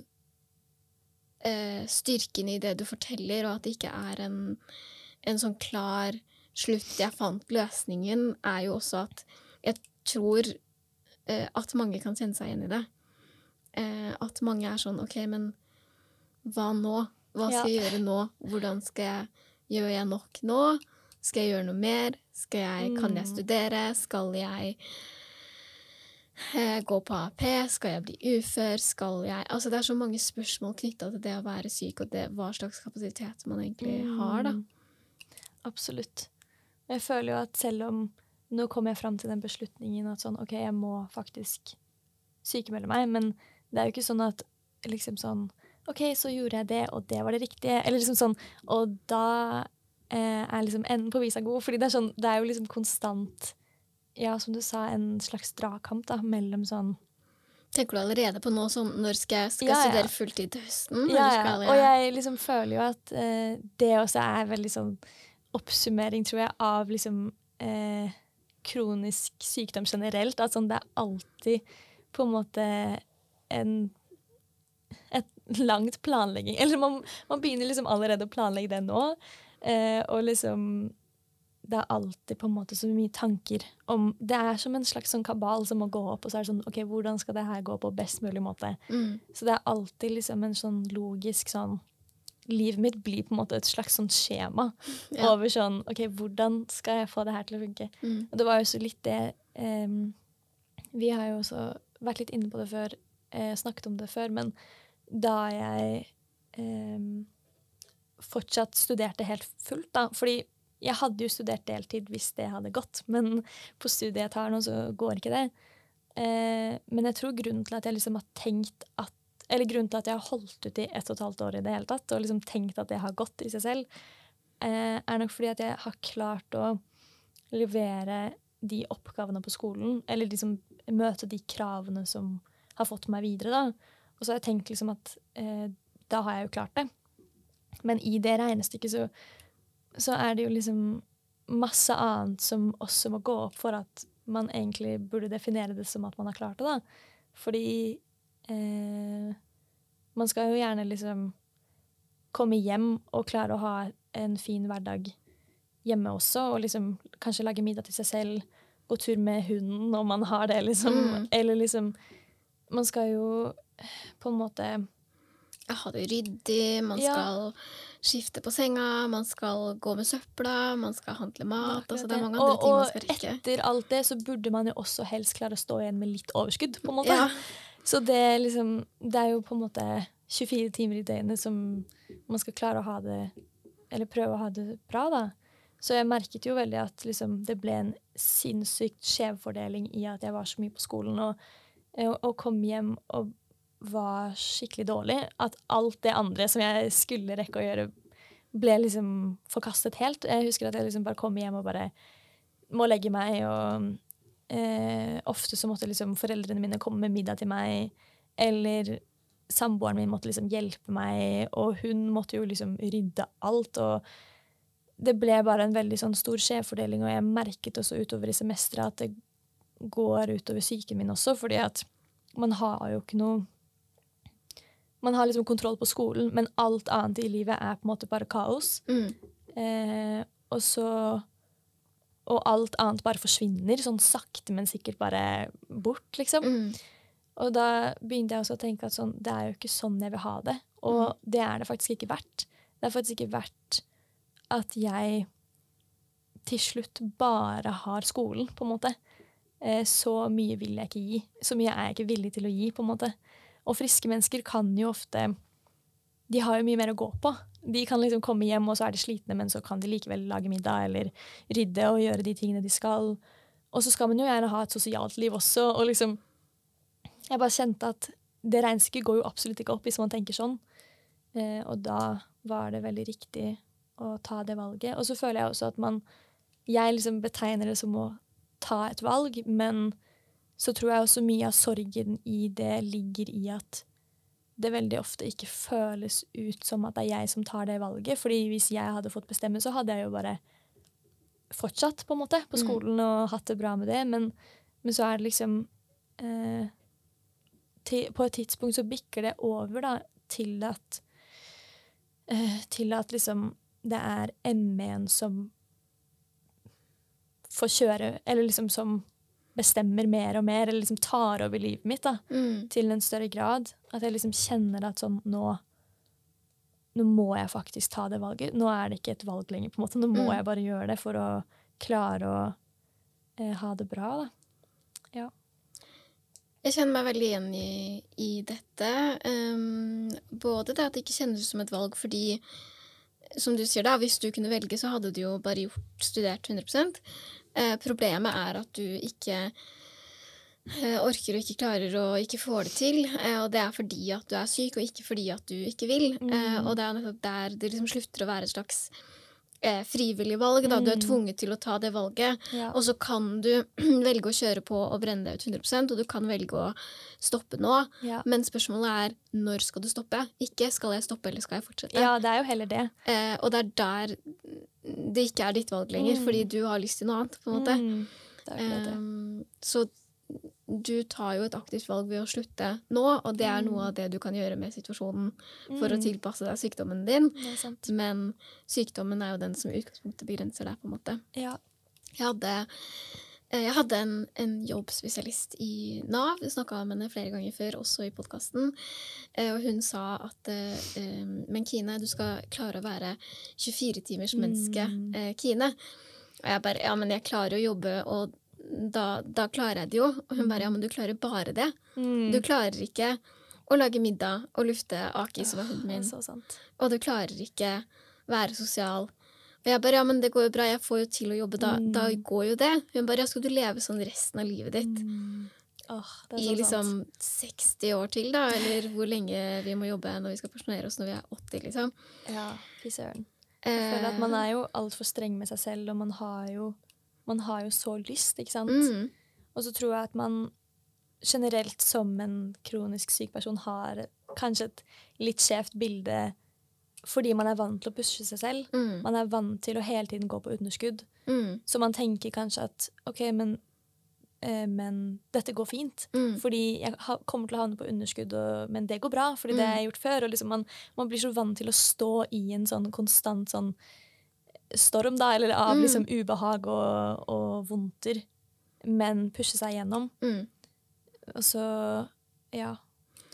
uh, styrken i det du forteller, og at det ikke er en, en sånn klar slutt, jeg fant løsningen, er jo også at jeg tror uh, at mange kan kjenne seg igjen i det. Eh, at mange er sånn, ok, men hva nå? Hva skal Ja. jeg gjøre nå? Hvordan skal jeg, gjør jeg nok nå? Skal jeg gjøre noe mer? Skal jeg, kan jeg Mm. studere? Skal jeg eh, gå på A P? Skal jeg bli ufør? Skal jeg, altså det er så mange spørsmål knyttet til det å være syk, og det, hva slags kapasitet man egentlig har da. Mm. Absolutt. Jeg føler jo at selv om nå kommer jeg frem til den beslutningen at sånn, ok, jeg må faktisk sykemelde meg, men det er jo ikke sånn at liksom sånn, ok, så gjorde jeg det, og det var det riktige, eller liksom sånn, og da eh, er liksom enden på visa god, fordi det er sånn, det er jo liksom konstant, ja, som du sa, en slags dragkamp da, mellom sånn. Tenker du allerede på noe sånn, når skal jeg, skal Ja, jeg ja. studere fulltid til høsten? Ja, eller ja, skal og jeg liksom føler jo at eh, det også er veldig sånn oppsummering, tror jeg, av liksom eh, kronisk sykdom generelt, at sånn, det er alltid på en måte en, et langt planlegging. Eller man, man begynner liksom allerede å planlegge det nå, eh, og liksom det er alltid på en måte så mye tanker om, det er som en slags sånn kabal som må gå opp, og så er det sånn, ok, hvordan skal det her gå på best mulig måte? Mm. Så det er alltid liksom en sånn logisk sånn, livet mitt blir på en måte et slags sånn skjema Ja. over sånn, ok, hvordan skal jeg få det her til å funke? Mm. Og det var jo så litt det, um, vi har jo også vært litt inne på det før, eh, snakket om det før, men da jeg eh, fortsatt studerte helt fullt da, fordi jeg hadde jo studert deltid hvis det hadde gått, men på studiet jeg tar nå så går ikke det. Eh, men jeg tror grunnen til at jeg liksom har tenkt at, eller grunnen til at jeg har holdt ut i ett og et halvt år i det hele tatt, og liksom tenkt at det har gått i seg selv, eh, er nok fordi at jeg har klart å levere de oppgavene på skolen, eller liksom møte de kravene som har fått meg videre da. Og så har jeg tenkt liksom at eh, da har jeg jo klart det. Men i det regnestykket så, så er det jo liksom masse annet som også må gå opp for at man egentlig burde definere det som at man har klart det da. Fordi eh, man skal jo gjerne liksom komme hjem og klare å ha en fin hverdag hjemme også, og liksom kanskje lage middag til seg selv, gå tur med hunden når man har det, liksom. Mm. Eller liksom, man skal jo på en måte ha det ryddig, man Ja. skal skifte på senga, man skal gå med søpla, man skal handle mat, Akkurat altså det er det. mange andre og, ting man og skal rekke. etter alt det så burde man jo også helst klare å stå igjen med litt overskudd, på en måte. Ja. Så det er liksom, det er jo på en måte tjuefire timer i døgnet som man skal klare å ha det, eller prøve å ha det bra, da. Så jeg merket jo veldig at liksom, det ble en sinnssykt skjevfordeling i at jeg var så mye på skolen, og, og, og kom hjem og var skikkelig dårlig. At alt det andre som jeg skulle rekke å gjøre, ble liksom forkastet helt. Jeg husker at jeg liksom bare kom hjem og bare må legge meg, og eh, ofte så måtte liksom foreldrene mine komme med middag til meg, eller samboeren min måtte liksom hjelpe meg, og hun måtte jo liksom rydde alt, og det ble bare en veldig sånn stor skjevfordeling, og jeg merket også utover i semesteret at det går utover psyken min også, fordi at man har jo ikke noe man har liksom kontroll på skolen, men alt annet i livet er på en måte bare kaos. Mm. Eh, og så og alt annet bare forsvinner, sånn sakte, men sikkert bare bort, liksom. Mm. Og da begynte jeg også å tenke at sånn, det er jo ikke sånn jeg vil ha det. Og det er det faktisk ikke verdt. Det er faktisk ikke verdt at jeg til slutt bare har skolen, på en måte. Eh, så mye vil jeg ikke gi. Så mye er jeg ikke villig til å gi, på en måte. Og friske mennesker kan jo ofte, de har jo mye mer å gå på. De kan liksom komme hjem, og så er de slitne, men så kan de likevel lage middag, eller rydde og gjøre de tingene de skal. Og så skal man jo gjerne ha et sosialt liv også, og liksom, jeg bare kjente at det regnestykket går jo absolutt ikke opp hvis man tenker sånn. Eh, og da var det veldig riktig å ta det valget. Og så føler jeg også at man, jeg liksom betegner det som å ta et valg, men så tror jeg også mye av sorgen i det ligger i at det veldig ofte ikke føles ut som at det er jeg som tar det valget. Fordi hvis jeg hadde fått bestemme, så hadde jeg jo bare fortsatt på en måte på skolen og hatt det bra med det. Men, men så er det liksom eh, til, på et tidspunkt så bikker det over da, til at eh, til at liksom det er M en som får kjøre, eller liksom som bestemmer mer og mer, eller liksom tar over livet mitt da, Mm. til en større grad. At jeg liksom kjenner at sånn, nå, nå må jeg faktisk ta det valget. Nå er det ikke et valg lenger, på en måte. Nå må Mm. jeg bare gjøre det for å klare å eh, ha det bra, da. Ja. Jeg kjenner meg veldig igjen i, i dette. Um, både det at det ikke kjennes som et valg, fordi, som du sier da, hvis du kunne velge, så hadde du jo bare gjort, studert hundre prosent. Eh, problemet er at du ikke eh, orker og ikke klarer og ikke får det til, eh, og det er fordi at du er syk, og ikke fordi at du ikke vil. Mm. Eh, og det er nettopp der det liksom slutter å være et slags eh, frivillig valg, da. Du er Mm. tvunget til å ta det valget, Ja. og så kan du velge å kjøre på og brenne deg ut hundre prosent, og du kan velge å stoppe nå. Ja. Men spørsmålet er, når skal du stoppe? Ikke skal jeg stoppe, eller skal jeg fortsette? ja, det er jo heller det. Eh, og det er der det ikke er ditt valg lenger, Mm. fordi du har lyst til noe annet, på en måte. Mm. Det er akkurat det. Um, så du tar jo et aktivt valg ved å slutte nå, og det er noe av det du kan gjøre med situasjonen for å Mm. tilpasse deg sykdommen din. Det er sant. Men sykdommen er jo den som i utgangspunktet begrenser deg, på en måte. Ja. Jeg hadde, eh, jeg hadde en, en jobbspesialist i Nav. Vi snakket om henne flere ganger før, også i podcasten. Eh, og hun sa at eh, eh, men Kine, du skal klare å være tjuefire timers menneske, Mm. eh, Kine. Og jeg bare, ja, men jeg klarer å jobbe, og da, da klarer jeg det jo. Og hun bare, ja, men du klarer bare det. Mm. Du klarer ikke å lage middag og lufte Aki, som var hunden Det er min. så sant. Og du klarer ikke være sosial. Og jeg bare, ja, men det går jo bra, jeg får jo til å jobbe, da, Mm. da går jo det. Hun bare, ja, skal du leve sånn resten av livet ditt? Mm. Åh, det er I så liksom sant. seksti år til, da, eller hvor lenge vi må jobbe når vi skal pensjonere oss når vi er åtti, liksom. Ja, fy søren. Jeg føler at man er jo alt for streng med seg selv, og man har jo, man har jo så lyst, ikke sant? Mm. Og så tror jeg at man generelt som en kronisk syk person har kanskje et litt skjevt bilde fordi man er vant til å pushe seg selv. Mm. Man er vant til å hele tiden gå på underskudd. Mm. Så man tenker kanskje at ok, men, eh, men dette går fint. Mm. Fordi jeg ha, kommer til å havne på underskudd, og, men det går bra, fordi det har jeg gjort før. Og liksom man, man blir så vant til å stå i en sånn konstant sånn storm da, eller av Mm. liksom ubehag og, og vondter, men pushe seg gjennom. Mm. Og så, ja.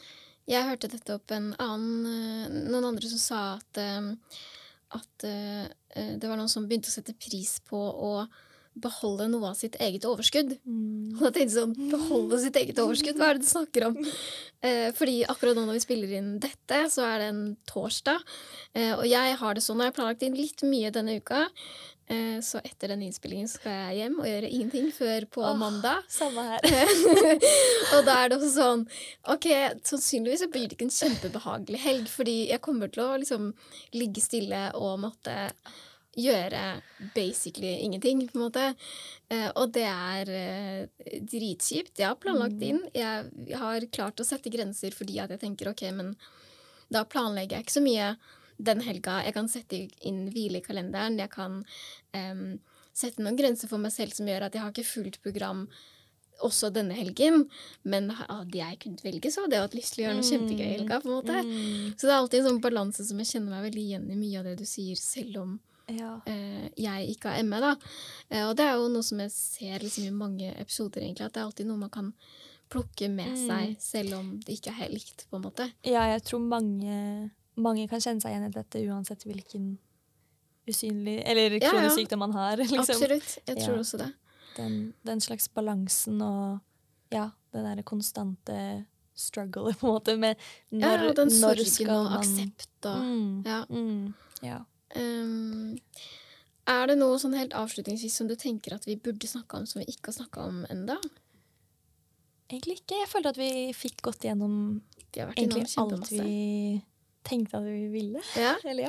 Jeg hørte dette opp en annen, eh, noen andre som sa at, eh, at eh, det var noen som begynte å sette pris på å beholde noe av sitt eget overskudd. Mm. Og jeg tenkte sånn, beholde sitt eget overskudd, hva er det du snakker om? Eh, fordi akkurat nå når vi spiller inn dette, så er det en torsdag. Eh, og jeg har det sånn, jeg har planlagt inn litt mye denne uka. Eh, så etter den innspillingen skal jeg hjem og gjøre ingenting før på Åh, mandag. Samme her. Og da er det også sånn, ok, sannsynligvis så blir det ikke en kjempebehagelig helg, fordi jeg kommer til å liksom ligge stille og måtte gjøre basically ingenting, på en måte. Eh, og det er eh, dritkjipt. Jeg har planlagt inn. Jeg, jeg har klart å sette grenser fordi at jeg tenker, ok, men da planlegger jeg ikke så mye den helga. Jeg kan sette inn hvile i kalenderen. Jeg kan em, sette noen grenser for meg selv som gjør at jeg har ikke fullt program også denne helgen. Men hadde jeg kunnet velge, så hadde jeg hatt lyst til å gjøre noe kjempegøy i helga, på en måte. Mm. Så det er alltid en sånn balanse som jeg kjenner meg veldig igjen i mye av det du sier, selv om Ja. eh, jeg ikke har M E, da. Eh, og det er jo noe som jeg ser liksom, i mange episoder, egentlig, at det er alltid noe man kan plukke med Mm. seg, selv om det ikke er helt likt, på en måte. ja, jeg tror mange, mange kan kjenne seg igjen i dette, uansett hvilken usynlig, eller Ja, ja. kronisk sykdom man har. Liksom. Absolutt. Jeg tror Ja. også det. Den, den slags balansen og ja, det der konstante struggle, på en måte, med når, ja, og den når sorgen skal og man... aksept og Mm, ja. mm, ja. Um, er det noe sånn helt avslutningsvis som du tenker at vi burde snakke om som vi ikke har snakket om enda? Egentlig ikke. Jeg følte at vi fikk gått gjennom Vi har vært egentlig innom alt kjempemasse. vi tenkte at vi ville. Ja. Eller ja.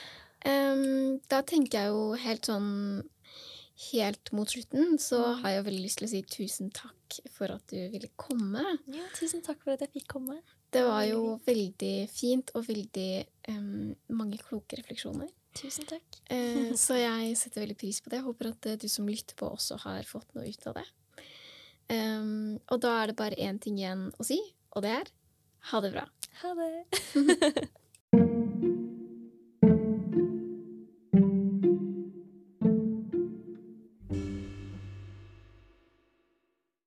Um, da tenker jeg jo helt sånn helt mot slutten, så Mm. har jeg veldig lyst til å si tusen takk for at du ville komme. ja, tusen takk for at jeg fikk komme. Det var jo veldig fint og veldig um, mange kloke refleksjoner. Tusen takk. Eh, så jeg setter veldig pris på det. Jeg håper at eh, du som lytter på også har fått noe ut av det. Um, og da er det bare én ting igjen å si, og det er ha det bra. Ha det.